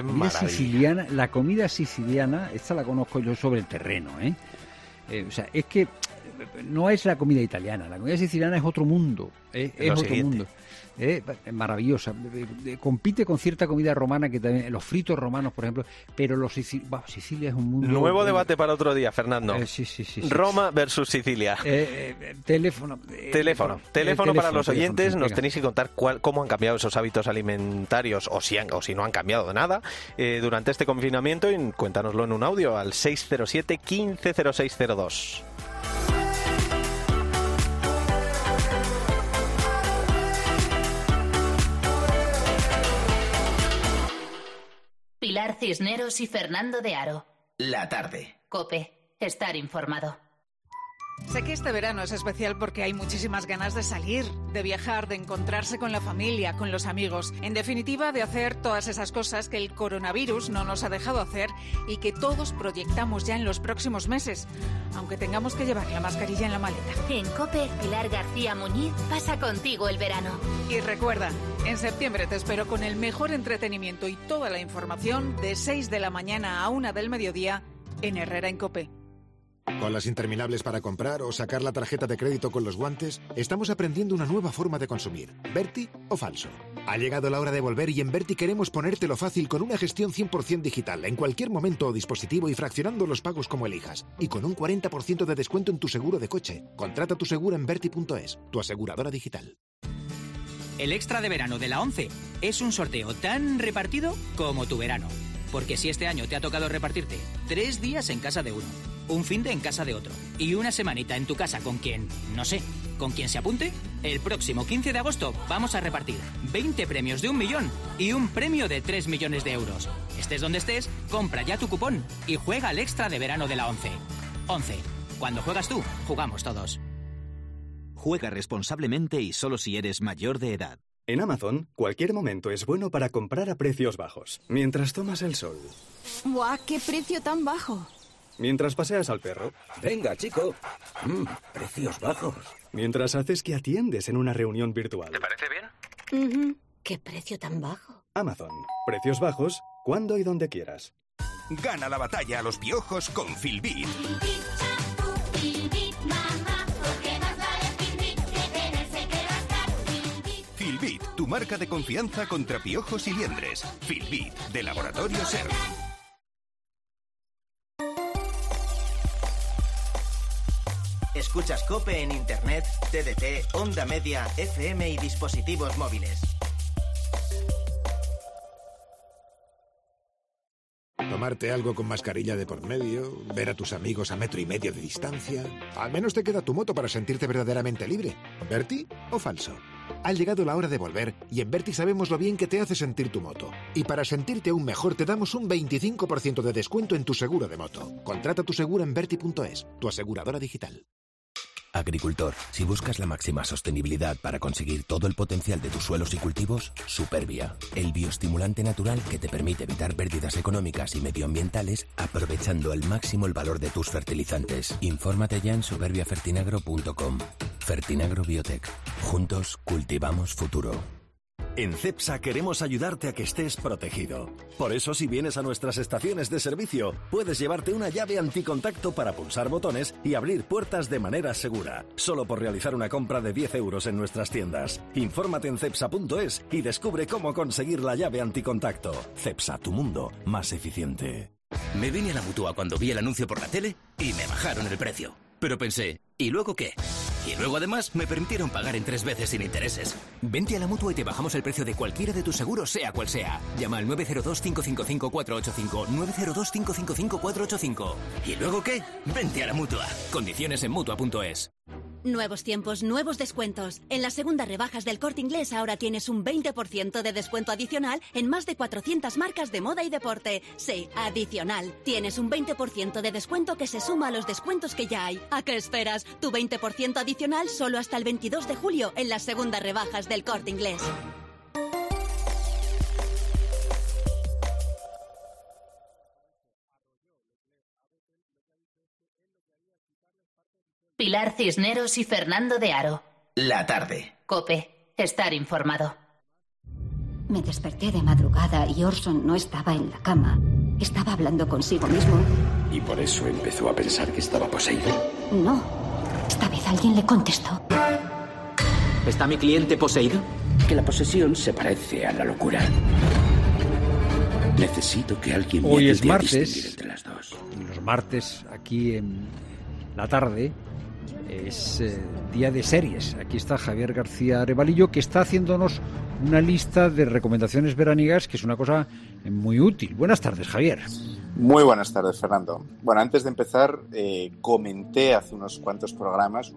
La comida siciliana, esta la conozco yo sobre el terreno, o sea, es que no es la comida italiana, la comida siciliana es otro mundo, es otro mundo. Maravillosa. Compite con cierta comida romana, que también, los fritos romanos, por ejemplo, pero Sicilia es un mundo... Nuevo debate para otro día, Fernando. Sí. Roma versus Sicilia. Teléfono para los oyentes. Nos tenéis que contar cómo han cambiado esos hábitos alimentarios, o si no han cambiado nada, durante este confinamiento, y cuéntanoslo en un audio al 607 15 0602. Cisneros y Fernando de Aro. La tarde. COPE. Estar informado. Sé que este verano es especial porque hay muchísimas ganas de salir, de viajar, de encontrarse con la familia, con los amigos. En definitiva, de hacer todas esas cosas que el coronavirus no nos ha dejado hacer y que todos proyectamos ya en los próximos meses, aunque tengamos que llevar la mascarilla en la maleta. En COPE, Pilar García Muñiz pasa contigo el verano. Y recuerda, en septiembre te espero con el mejor entretenimiento y toda la información de 6 de la mañana a 1 del mediodía en Herrera en COPE. Con las interminables para comprar o sacar la tarjeta de crédito con los guantes, estamos aprendiendo una nueva forma de consumir. ¿Berti o falso? Ha llegado la hora de volver y en Berti queremos ponértelo fácil con una gestión 100% digital, en cualquier momento o dispositivo y fraccionando los pagos como elijas. Y con un 40% de descuento en tu seguro de coche. Contrata tu seguro en Berti.es, tu aseguradora digital. El extra de verano de la 11 es un sorteo tan repartido como tu verano. Porque si este año te ha tocado repartirte 3 días en casa de uno, un finde en casa de otro y una semanita en tu casa con quien, no sé, con quien se apunte, el próximo 15 de agosto vamos a repartir 20 premios de 1 millón y un premio de 3 millones de euros. Estés donde estés, compra ya tu cupón y juega al extra de verano de la 11. 11. Cuando juegas tú, jugamos todos. Juega responsablemente y solo si eres mayor de edad. En Amazon, cualquier momento es bueno para comprar a precios bajos. Mientras tomas el sol. ¡Buah, qué precio tan bajo! Mientras paseas al perro. Venga, chico. Precios bajos. Mientras haces que atiendes en una reunión virtual. ¿Te parece bien? ¿Qué precio tan bajo? Amazon. Precios bajos, cuando y donde quieras. Gana la batalla a los piojos con Filbit. Filbit, tu marca de confianza contra piojos y liendres. Filbit, de Laboratorio Ser. Escuchas COPE en Internet, TDT, Onda Media, FM y dispositivos móviles. Tomarte algo con mascarilla de por medio, ver a tus amigos a 1,5 metros de distancia. Al menos te queda tu moto para sentirte verdaderamente libre. ¿Berti o falso? Ha llegado la hora de volver y en Berti sabemos lo bien que te hace sentir tu moto. Y para sentirte aún mejor te damos un 25% de descuento en tu seguro de moto. Contrata tu seguro en Berti.es, tu aseguradora digital. Agricultor, si buscas la máxima sostenibilidad para conseguir todo el potencial de tus suelos y cultivos, Supervia, el bioestimulante natural que te permite evitar pérdidas económicas y medioambientales aprovechando al máximo el valor de tus fertilizantes. Infórmate ya en superviafertinagro.com. Fertinagro Biotech. Juntos cultivamos futuro. En CEPSA queremos ayudarte a que estés protegido. Por eso, si vienes a nuestras estaciones de servicio, puedes llevarte una llave anticontacto para pulsar botones y abrir puertas de manera segura. Solo por realizar una compra de 10 euros en nuestras tiendas. Infórmate en cepsa.es y descubre cómo conseguir la llave anticontacto. CEPSA, tu mundo más eficiente. Me vine a la Mutua cuando vi el anuncio por la tele y me bajaron el precio. Pero pensé, ¿y luego qué? Y luego además me permitieron pagar en 3 veces sin intereses. Vente a la Mutua y te bajamos el precio de cualquiera de tus seguros, sea cual sea. Llama al 902-555-485, 902-555-485. ¿Y luego qué? Vente a la Mutua. Condiciones en Mutua.es. Nuevos tiempos, nuevos descuentos. En las segundas rebajas del Corte Inglés ahora tienes un 20% de descuento adicional en más de 400 marcas de moda y deporte. Sí, adicional. Tienes un 20% de descuento que se suma a los descuentos que ya hay. ¿A qué esperas? Tu 20% adicional solo hasta el 22 de julio en las segundas rebajas del Corte Inglés. Pilar Cisneros y Fernando de Aro. La tarde. COPE. Estar informado. Me desperté de madrugada y Orson no estaba en la cama. Estaba hablando consigo mismo. ¿Y por eso empezó a pensar que estaba poseído? No. Esta vez alguien le contestó. ¿Está mi cliente poseído? Que la posesión se parece a la locura. Necesito que alguien me Hoy es ayude a martes. distinguir entre las dos. Los martes, aquí en la tarde, es día de series. Aquí está Javier García Arevalillo, que está haciéndonos una lista de recomendaciones veraniegas, que es una cosa muy útil. Buenas tardes, Javier. Muy buenas tardes, Fernando. Bueno, antes de empezar, comenté hace unos cuantos programas,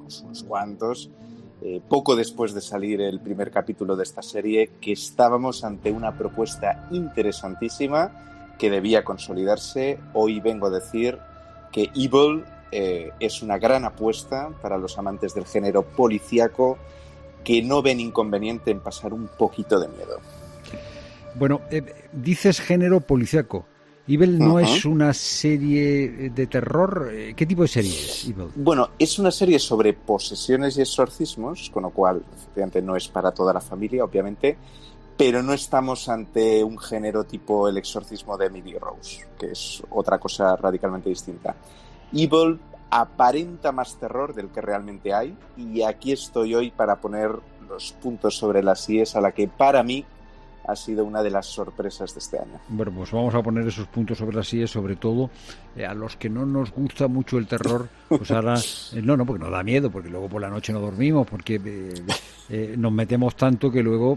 poco después de salir el primer capítulo de esta serie, que estábamos ante una propuesta interesantísima que debía consolidarse, hoy vengo a decir que Evil es una gran apuesta para los amantes del género policíaco que no ven inconveniente en pasar un poquito de miedo. Bueno, dices género policíaco. Evil no es una serie de terror. ¿Qué tipo de serie es Evil? Bueno, es una serie sobre posesiones y exorcismos, con lo cual, efectivamente, no es para toda la familia, obviamente, pero no estamos ante un género tipo El exorcismo de Emily Rose, que es otra cosa radicalmente distinta. Evil aparenta más terror del que realmente hay, y aquí estoy hoy para poner los puntos sobre las IES a la que para mí ha sido una de las sorpresas de este año. Bueno, pues vamos a poner esos puntos sobre las IES, sobre todo a los que no nos gusta mucho el terror, pues ahora, no, porque nos da miedo, porque luego por la noche no dormimos, porque nos metemos tanto que luego,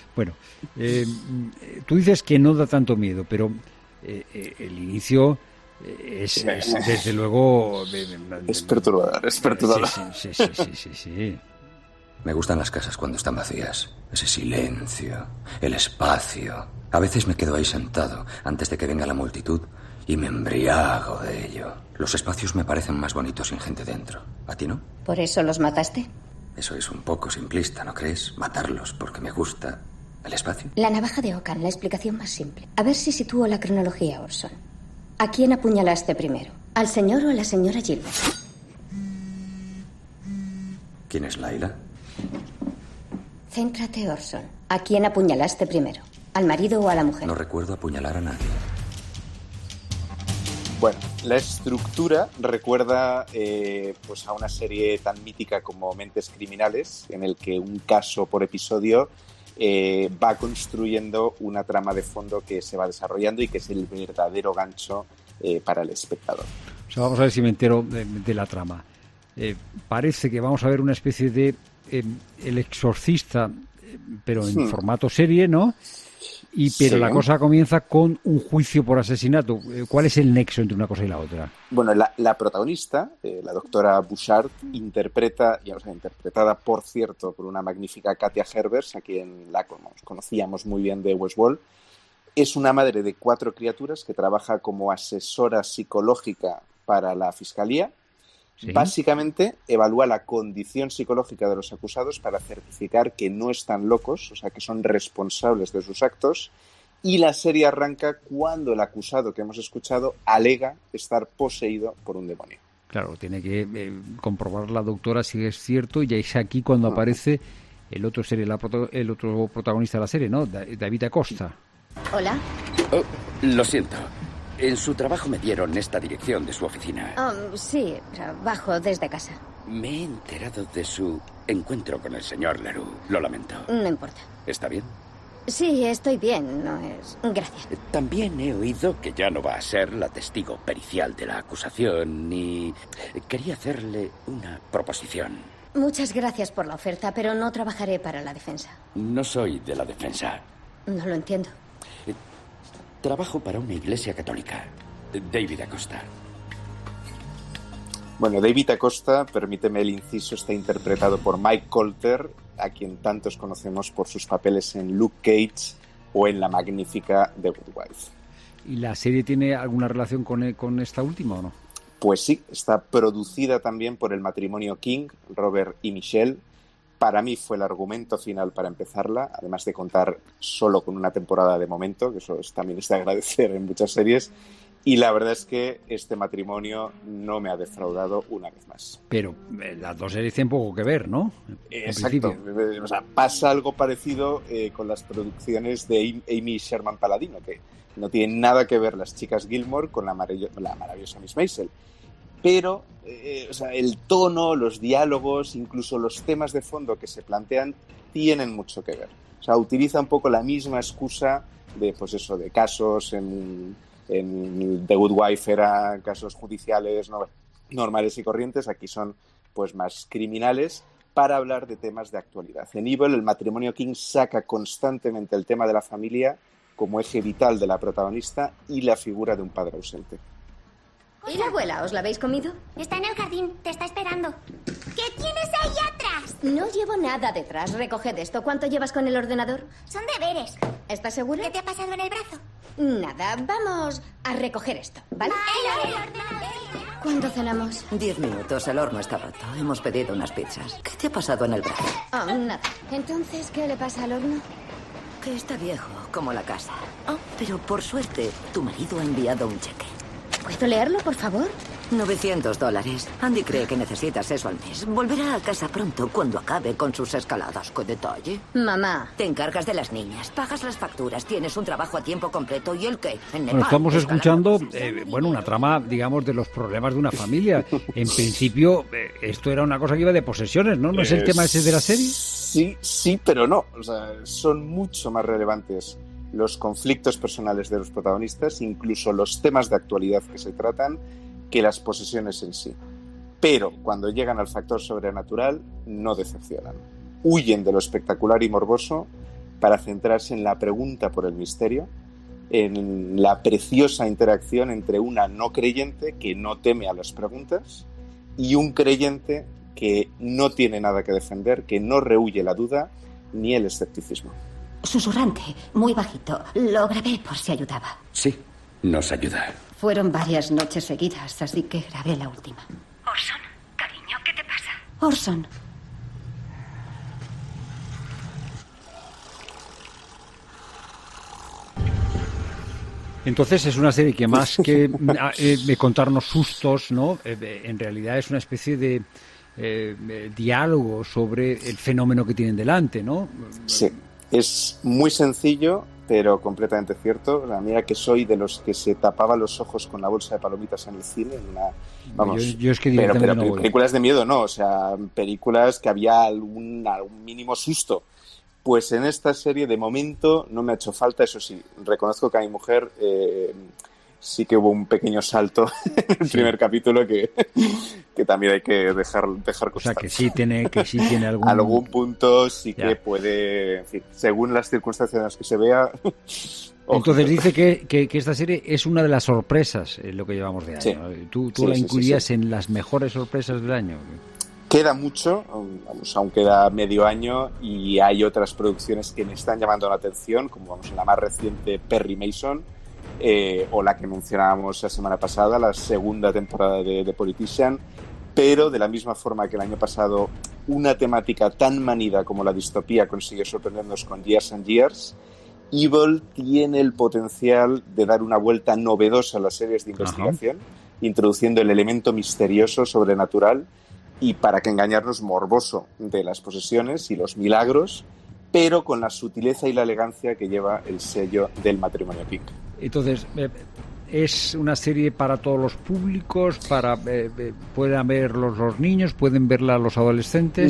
tú dices que no da tanto miedo, pero el inicio es desde luego... es perturbador, es perturbador. Sí. Me gustan las casas cuando están vacías. Ese silencio, el espacio. A veces me quedo ahí sentado antes de que venga la multitud y me embriago de ello. Los espacios me parecen más bonitos sin gente dentro. ¿A ti no? ¿Por eso los mataste? Eso es un poco simplista, ¿no crees? Matarlos porque me gusta el espacio. La navaja de Ockham, la explicación más simple. A ver si sitúo la cronología, Orson. ¿A quién apuñalaste primero? ¿Al señor o a la señora Gilbert? ¿Quién es Laila? Céntrate, Orson. ¿A quién apuñalaste primero? ¿Al marido o a la mujer? No recuerdo apuñalar a nadie. Bueno, la estructura recuerda pues a una serie tan mítica como Mentes Criminales, en el que un caso por episodio va construyendo una trama de fondo que se va desarrollando y que es el verdadero gancho para el espectador. O sea, vamos a ver si me entero de la trama. Parece que vamos a ver una especie de El Exorcista, pero en formato serie, ¿no? Pero la cosa comienza con un juicio por asesinato. ¿Cuál es el nexo entre una cosa y la otra? Bueno, la protagonista, la doctora Bouchard, interpretada, por cierto, por una magnífica Katia Herbers, a quien la conocíamos muy bien de Westworld, es una madre de 4 criaturas que trabaja como asesora psicológica para la fiscalía. ¿Sí? Básicamente evalúa la condición psicológica de los acusados para certificar que no están locos, o sea, que son responsables de sus actos, y la serie arranca cuando el acusado que hemos escuchado alega estar poseído por un demonio. Claro, tiene que comprobar la doctora si es cierto, y es aquí cuando aparece el otro protagonista de la serie, ¿no? David Acosta. Hola. Oh, lo siento. En su trabajo me dieron esta dirección de su oficina. Sí, trabajo desde casa. Me he enterado de su encuentro con el señor Leroux. Lo lamento. No importa. ¿Está bien? Sí, estoy bien. No es... Gracias. También he oído que ya no va a ser la testigo pericial de la acusación y quería hacerle una proposición. Muchas gracias por la oferta, pero no trabajaré para la defensa. No soy de la defensa. No lo entiendo. Trabajo para una iglesia católica. David Acosta. Bueno, David Acosta, permíteme el inciso, está interpretado por Mike Colter, a quien tantos conocemos por sus papeles en Luke Cage o en la magnífica The Good Wife. ¿Y la serie tiene alguna relación con esta última o no? Pues sí, está producida también por el matrimonio King, Robert y Michelle. Para mí fue el argumento final para empezarla, además de contar solo con una temporada de momento, que eso también es de agradecer en muchas series, y la verdad es que este matrimonio no me ha defraudado una vez más. Pero las dos series tienen poco que ver, ¿no? Exacto. O sea, pasa algo parecido con las producciones de Amy Sherman Palladino, que no tienen nada que ver las chicas Gilmore con la maravillosa Miss Maisel. Pero el tono, los diálogos, incluso los temas de fondo que se plantean tienen mucho que ver. O sea, utiliza un poco la misma excusa de, pues eso, de casos en The Good Wife eran casos judiciales normales y corrientes, aquí son pues más criminales, para hablar de temas de actualidad. En Evil, el matrimonio King saca constantemente el tema de la familia como eje vital de la protagonista y la figura de un padre ausente. ¿Y la abuela? ¿Os la habéis comido? Está en el jardín, te está esperando. ¿Qué tienes ahí atrás? No llevo nada detrás. Recoged esto. ¿Cuánto llevas con el ordenador? Son deberes. ¿Estás segura? ¿Qué te ha pasado en el brazo? Nada, vamos a recoger esto, ¿vale? ¿Cuándo cenamos? 10 minutos, el horno está roto. Hemos pedido unas pizzas. ¿Qué te ha pasado en el brazo? Oh, nada. Entonces, ¿qué le pasa al horno? Que está viejo, como la casa. Oh, pero por suerte, tu marido ha enviado un cheque. ¿Puedo leerlo, por favor? $900. Andy cree que necesitas eso al mes. Volverá a casa pronto cuando acabe con sus escaladas. ¡Qué detalle! Mamá. Te encargas de las niñas, pagas las facturas, tienes un trabajo a tiempo completo. ¿Y el qué? En Nepal, Bueno, estamos escuchando, una trama, digamos, de los problemas de una familia. En principio, esto era una cosa que iba de posesiones, ¿no? ¿No es el tema ese de la serie? Sí, pero no. O sea, son mucho más relevantes los conflictos personales de los protagonistas, incluso los temas de actualidad que se tratan, que las posesiones en sí. Pero cuando llegan al factor sobrenatural, no decepcionan. Huyen de lo espectacular y morboso para centrarse en la pregunta por el misterio, en la preciosa interacción entre una no creyente que no teme a las preguntas y un creyente que no tiene nada que defender, que no rehúye la duda ni el escepticismo. Susurrante, muy bajito. Lo grabé por si ayudaba. Sí, nos ayuda. Fueron varias noches seguidas, así que grabé la última. Orson, cariño, ¿qué te pasa? Orson. Entonces es una serie que más que contarnos sustos, ¿no? En realidad es una especie de diálogo sobre el fenómeno que tienen delante, ¿no? Sí, es muy sencillo, pero completamente cierto. O sea, mira que soy de los que se tapaba los ojos con la bolsa de palomitas en el cine. Yo es que directamente pero películas de miedo no, o sea, películas que había algún mínimo susto. Pues en esta serie, de momento, no me ha hecho falta. Eso sí, reconozco que a mi mujer sí que hubo un pequeño salto en el primer capítulo que también hay que dejar constar. O sea, que sí tiene algún punto sí que puede, en fin, según las circunstancias en las que se vea. Entonces dice que esta serie es una de las sorpresas en lo que llevamos de año. Sí. ¿Tú la incluirías en las mejores sorpresas del año? Queda mucho, aún queda medio año y hay otras producciones que me están llamando la atención, como en la más reciente Perry Mason, o la que mencionábamos la semana pasada, la segunda temporada de Politician, pero de la misma forma que el año pasado una temática tan manida como la distopía consiguió sorprendernos con Years and Years, Evil tiene el potencial de dar una vuelta novedosa a las series de investigación, introduciendo el elemento misterioso, sobrenatural, y para que engañarnos morboso de las posesiones y los milagros, pero con la sutileza y la elegancia que lleva el sello del matrimonio Pink. Entonces, ¿es una serie para todos los públicos? ¿Pueden verla los niños? ¿Pueden verla los adolescentes?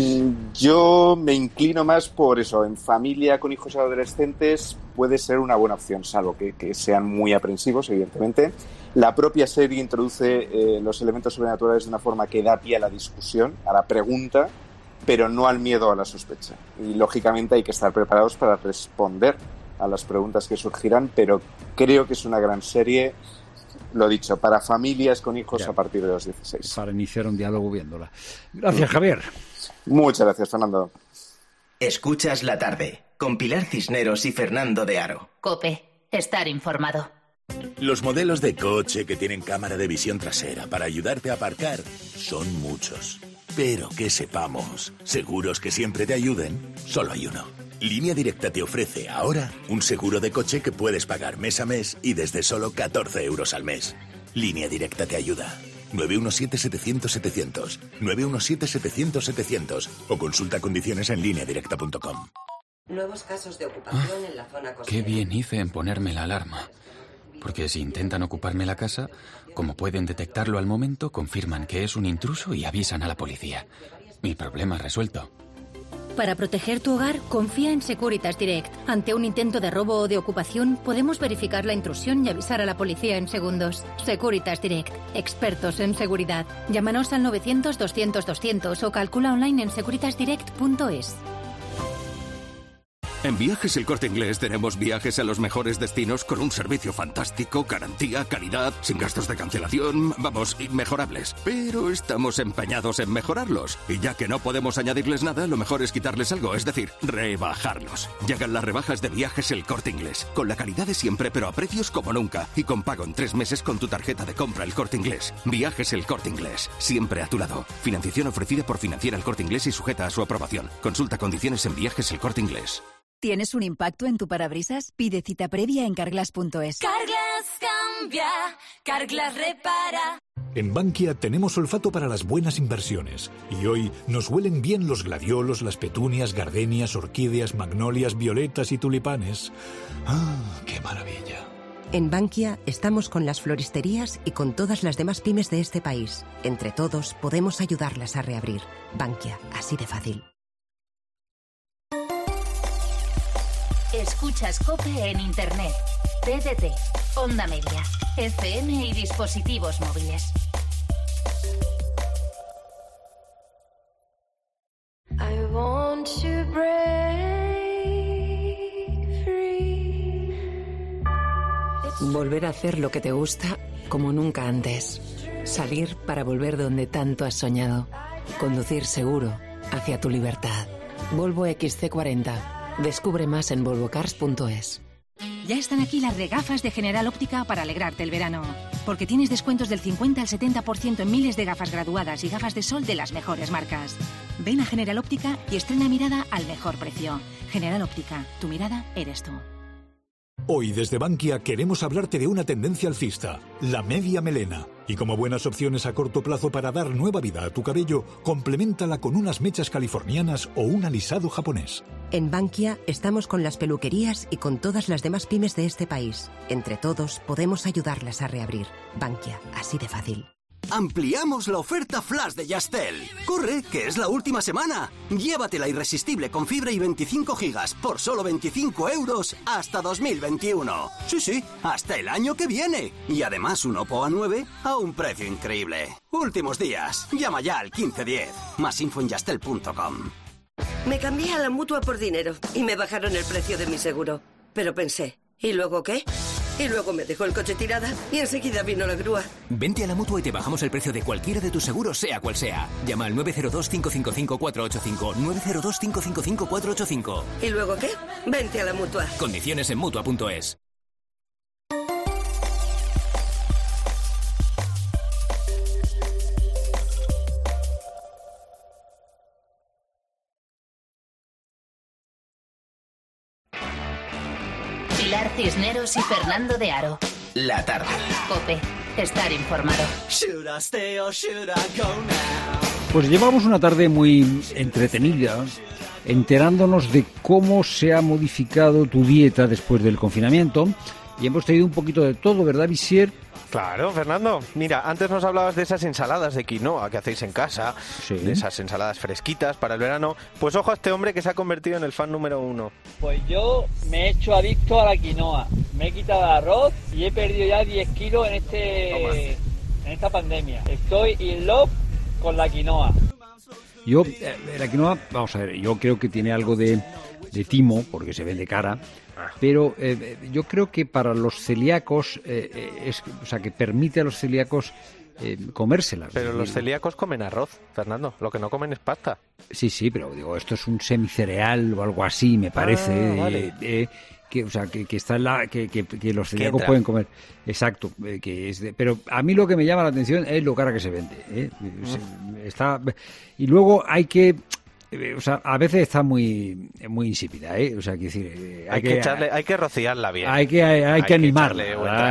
Yo me inclino más por eso. En familia con hijos adolescentes puede ser una buena opción, salvo que sean muy aprensivos, evidentemente. La propia serie introduce los elementos sobrenaturales de una forma que da pie a la discusión, a la pregunta, pero no al miedo o a la sospecha. Y lógicamente hay que estar preparados para responder a las preguntas que surgirán, pero creo que es una gran serie, lo dicho, para familias con hijos a partir de los 16. Para iniciar un diálogo viéndola. Gracias, Javier. Muchas gracias, Fernando. Escuchas La Tarde, con Pilar Cisneros y Fernando de Aro. COPE, estar informado. Los modelos de coche que tienen cámara de visión trasera para ayudarte a aparcar son muchos. Pero que sepamos, seguros que siempre te ayuden, solo hay uno. Línea Directa te ofrece ahora un seguro de coche que puedes pagar mes a mes y desde solo 14 euros al mes. Línea Directa te ayuda. 917-700-700, 917-700-700 o consulta condiciones en lineadirecta.com. Nuevos casos de ocupación en la zona costera. Qué bien hice en ponerme la alarma. Porque si intentan ocuparme la casa, como pueden detectarlo al momento, confirman que es un intruso y avisan a la policía. Mi problema resuelto. Para proteger tu hogar, confía en Securitas Direct. Ante un intento de robo o de ocupación, podemos verificar la intrusión y avisar a la policía en segundos. Securitas Direct, expertos en seguridad. Llámanos al 900-200-200 o calcula online en securitasdirect.es. En Viajes El Corte Inglés tenemos viajes a los mejores destinos con un servicio fantástico, garantía, calidad, sin gastos de cancelación, vamos, inmejorables. Pero estamos empeñados en mejorarlos. Y ya que no podemos añadirles nada, lo mejor es quitarles algo, es decir, rebajarlos. Llegan las rebajas de Viajes El Corte Inglés, con la calidad de siempre, pero a precios como nunca. Y con pago en 3 meses con tu tarjeta de compra El Corte Inglés. Viajes El Corte Inglés, siempre a tu lado. Financiación ofrecida por Financiera El Corte Inglés y sujeta a su aprobación. Consulta condiciones en Viajes El Corte Inglés. ¿Tienes un impacto en tu parabrisas? Pide cita previa en Carglass.es. Carglass cambia, Carglass repara. En Bankia tenemos olfato para las buenas inversiones. Y hoy nos huelen bien los gladiolos, las petunias, gardenias, orquídeas, magnolias, violetas y tulipanes. ¡Ah, qué maravilla! En Bankia estamos con las floristerías y con todas las demás pymes de este país. Entre todos podemos ayudarlas a reabrir. Bankia, así de fácil. Escuchas COPE en Internet, TDT, Onda Media, FM y dispositivos móviles. I want to break free. Volver a hacer lo que te gusta como nunca antes. Salir para volver donde tanto has soñado. Conducir seguro hacia tu libertad. Volvo XC40. Descubre más en volvocars.es. Ya están aquí las regafas de General Óptica para alegrarte el verano. Porque tienes descuentos del 50 al 70% en miles de gafas graduadas y gafas de sol de las mejores marcas. Ven a General Óptica y estrena mirada al mejor precio. General Óptica, tu mirada eres tú. Hoy desde Bankia queremos hablarte de una tendencia alcista, la media melena. Y como buenas opciones a corto plazo para dar nueva vida a tu cabello, compleméntala con unas mechas californianas o un alisado japonés. En Bankia estamos con las peluquerías y con todas las demás pymes de este país. Entre todos podemos ayudarlas a reabrir. Bankia, así de fácil. Ampliamos la oferta flash de Yastel. ¡Corre, que es la última semana! Llévate la irresistible con fibra y 25 gigas por solo 25 € hasta 2021. Sí, hasta el año que viene. Y además un Oppo A9 a un precio increíble. Últimos días. Llama ya al 1510. Más info en yastel.com. Me cambié a la Mutua por dinero y me bajaron el precio de mi seguro. Pero pensé, ¿y luego qué? Y luego me dejó el coche tirada y enseguida vino la grúa. Vente a la Mutua y te bajamos el precio de cualquiera de tus seguros, sea cual sea. Llama al 902-555-485. 902-555-485. ¿Y luego qué? Vente a la Mutua. Condiciones en Mutua.es. Pilar Cisneros y Fernando de Aro. La tarde. COPE. Estar informado. Pues llevamos una tarde muy entretenida enterándonos de cómo se ha modificado tu dieta después del confinamiento y hemos tenido un poquito de todo, ¿verdad, Visier? Claro, Fernando. Mira, antes nos hablabas de esas ensaladas de quinoa que hacéis en casa, sí, de esas ensaladas fresquitas para el verano. Pues ojo a este hombre que se ha convertido en el fan número 1. Pues yo me he hecho adicto a la quinoa. Me he quitado el arroz y he perdido ya 10 kilos en esta pandemia. Estoy in love con la quinoa. Yo, la quinoa, vamos a ver, yo creo que tiene algo de timo, porque se vende cara, pero yo creo que para los celíacos, que permite a los celíacos comérselas. Pero los celíacos comen arroz, Fernando, lo que no comen es pasta. Sí, pero digo, esto es un semicereal o algo así, me parece, vale. que está en la que los celíacos pueden comer. Exacto, pero a mí lo que me llama la atención es lo cara que se vende, y luego hay que a veces está muy insípida, o sea, quiero decir, hay que rociarla bien. Hay que animarla.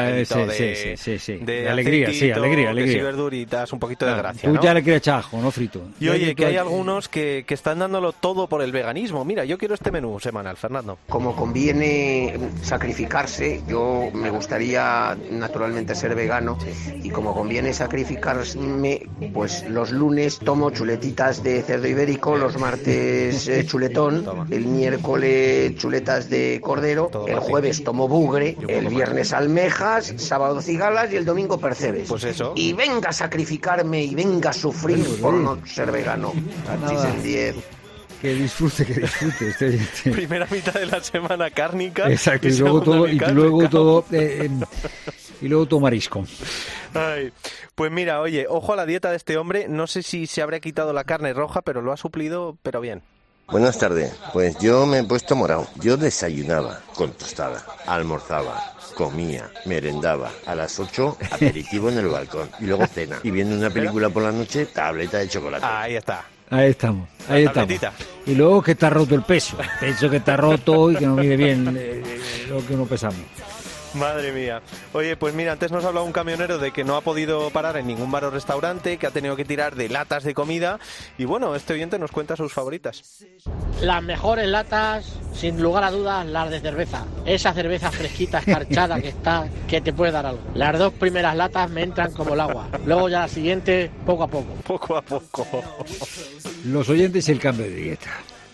De alegría, alegría. Y verduritas, un poquito de gracia, Tú ¿no? ya le quieres echar ajo, no frito. Y oye, que hay algunos que están dándolo todo por el veganismo. Mira, yo quiero este menú semanal, Fernando. Como conviene sacrificarse, yo me gustaría naturalmente ser vegano, y como conviene sacrificarme, pues los lunes tomo chuletitas de cerdo ibérico, los martes chuletón, el miércoles chuletas de cordero, el jueves tomo bugre, el viernes almejas, sábado cigalas y el domingo percebes. Pues eso. Y venga a sacrificarme y venga a sufrir por no ser vegano. Cachis en 10. Que disfrute. Primera mitad de la semana cárnica. Exacto, y luego todo marisco. Ay, pues mira, oye, ojo a la dieta de este hombre. No sé si se habrá quitado la carne roja, pero lo ha suplido, pero bien. Buenas tardes, pues yo me he puesto morado. Yo desayunaba con tostada, almorzaba, comía, merendaba. A las 8, aperitivo en el balcón. Y luego cena. Y viendo una película por la noche, tableta de chocolate. Ahí está. Ahí estamos. Y luego que está roto el peso que está roto y que no mide bien lo que uno pesamos. Madre mía. Oye, pues mira, antes nos ha hablado un camionero de que no ha podido parar en ningún bar o restaurante, que ha tenido que tirar de latas de comida. Y bueno, este oyente nos cuenta sus favoritas. Las mejores latas, sin lugar a dudas, las de cerveza. Esa cerveza fresquita, escarchada que te puede dar algo. Las 2 primeras latas me entran como el agua. Luego ya la siguiente, poco a poco. Poco a poco. Los oyentes y el cambio de dieta.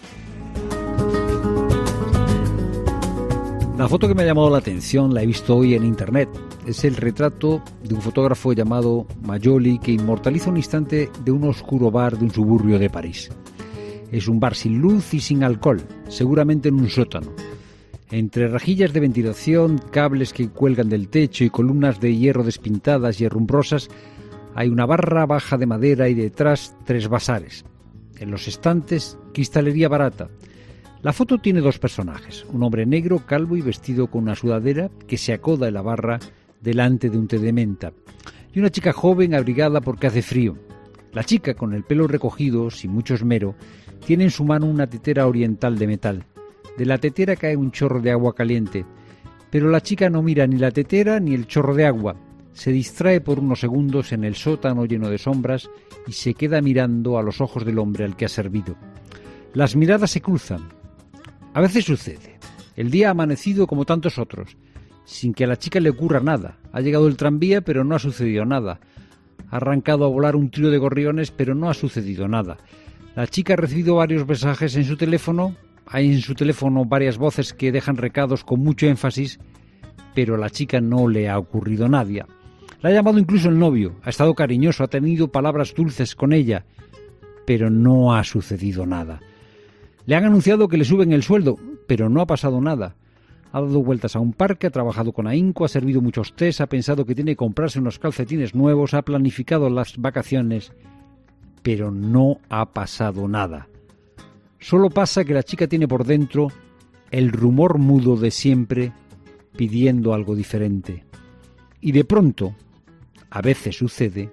La foto que me ha llamado la atención la he visto hoy en internet. Es el retrato de un fotógrafo llamado Majoli que inmortaliza un instante de un oscuro bar de un suburbio de París. Es un bar sin luz y sin alcohol, seguramente en un sótano. Entre rejillas de ventilación, cables que cuelgan del techo y columnas de hierro despintadas y herrumbrosas, hay una barra baja de madera y detrás 3 vasares. En los estantes, cristalería barata. La foto tiene 2 personajes, un hombre negro, calvo y vestido con una sudadera que se acoda en la barra delante de un té de menta, y una chica joven abrigada porque hace frío. La chica, con el pelo recogido, sin mucho esmero, tiene en su mano una tetera oriental de metal. De la tetera cae un chorro de agua caliente, pero la chica no mira ni la tetera ni el chorro de agua. Se distrae por unos segundos en el sótano lleno de sombras y se queda mirando a los ojos del hombre al que ha servido. Las miradas se cruzan. A veces sucede. El día ha amanecido como tantos otros, sin que a la chica le ocurra nada. Ha llegado el tranvía, pero no ha sucedido nada. Ha arrancado a volar un trío de gorriones, pero no ha sucedido nada. La chica ha recibido varios mensajes en su teléfono. Hay en su teléfono varias voces que dejan recados con mucho énfasis, pero a la chica no le ha ocurrido nada. La ha llamado incluso el novio. Ha estado cariñoso, ha tenido palabras dulces con ella, pero no ha sucedido nada. Le han anunciado que le suben el sueldo, pero no ha pasado nada. Ha dado vueltas a un parque, ha trabajado con ahínco, ha servido muchos tés, ha pensado que tiene que comprarse unos calcetines nuevos, ha planificado las vacaciones, pero no ha pasado nada. Solo pasa que la chica tiene por dentro el rumor mudo de siempre pidiendo algo diferente. Y de pronto, a veces sucede,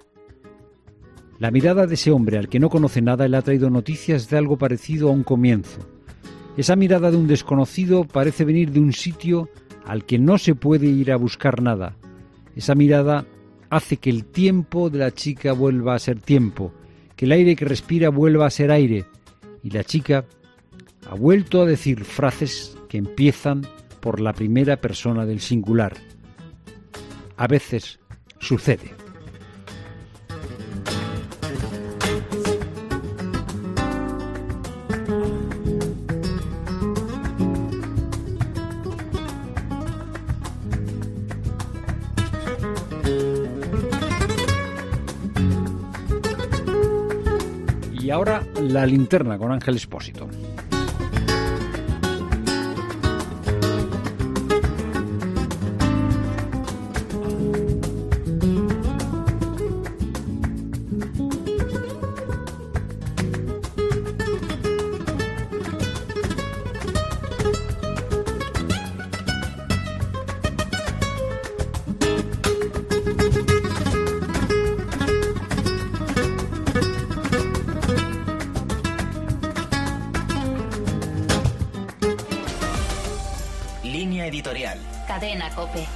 la mirada de ese hombre al que no conoce nada le ha traído noticias de algo parecido a un comienzo. Esa mirada de un desconocido parece venir de un sitio al que no se puede ir a buscar nada. Esa mirada hace que el tiempo de la chica vuelva a ser tiempo, que el aire que respira vuelva a ser aire. Y la chica ha vuelto a decir frases que empiezan por la primera persona del singular. A veces sucede. Y ahora la linterna con Ángel Expósito. Editorial. Cadena COPE.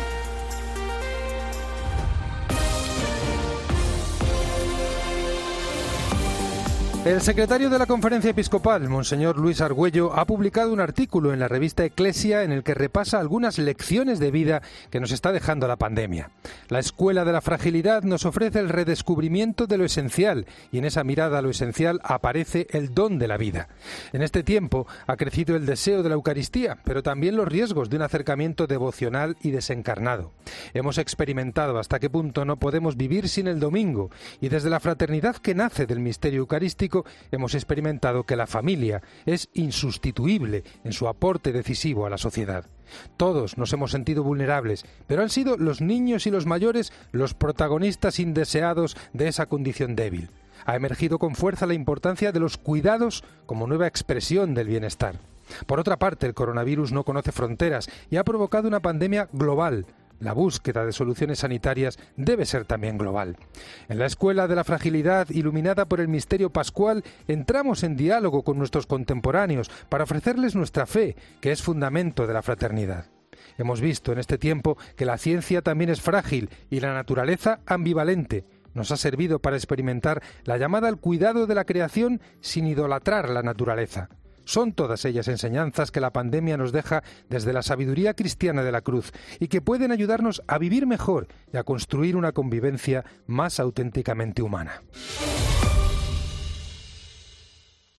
El secretario de la Conferencia Episcopal, Monseñor Luis Argüello, ha publicado un artículo en la revista Eclesia en el que repasa algunas lecciones de vida que nos está dejando la pandemia. La escuela de la fragilidad nos ofrece el redescubrimiento de lo esencial y en esa mirada a lo esencial aparece el don de la vida. En este tiempo ha crecido el deseo de la Eucaristía, pero también los riesgos de un acercamiento devocional y desencarnado. Hemos experimentado hasta qué punto no podemos vivir sin el domingo y desde la fraternidad que nace del misterio eucarístico científico, hemos experimentado que la familia es insustituible en su aporte decisivo a la sociedad. Todos nos hemos sentido vulnerables, pero han sido los niños y los mayores los protagonistas indeseados de esa condición débil. Ha emergido con fuerza la importancia de los cuidados como nueva expresión del bienestar. Por otra parte, el coronavirus no conoce fronteras y ha provocado una pandemia global. La búsqueda de soluciones sanitarias debe ser también global. En la Escuela de la Fragilidad, iluminada por el misterio pascual, entramos en diálogo con nuestros contemporáneos para ofrecerles nuestra fe, que es fundamento de la fraternidad. Hemos visto en este tiempo que la ciencia también es frágil y la naturaleza ambivalente. Nos ha servido para experimentar la llamada al cuidado de la creación sin idolatrar la naturaleza. Son todas ellas enseñanzas que la pandemia nos deja desde la sabiduría cristiana de la cruz y que pueden ayudarnos a vivir mejor y a construir una convivencia más auténticamente humana.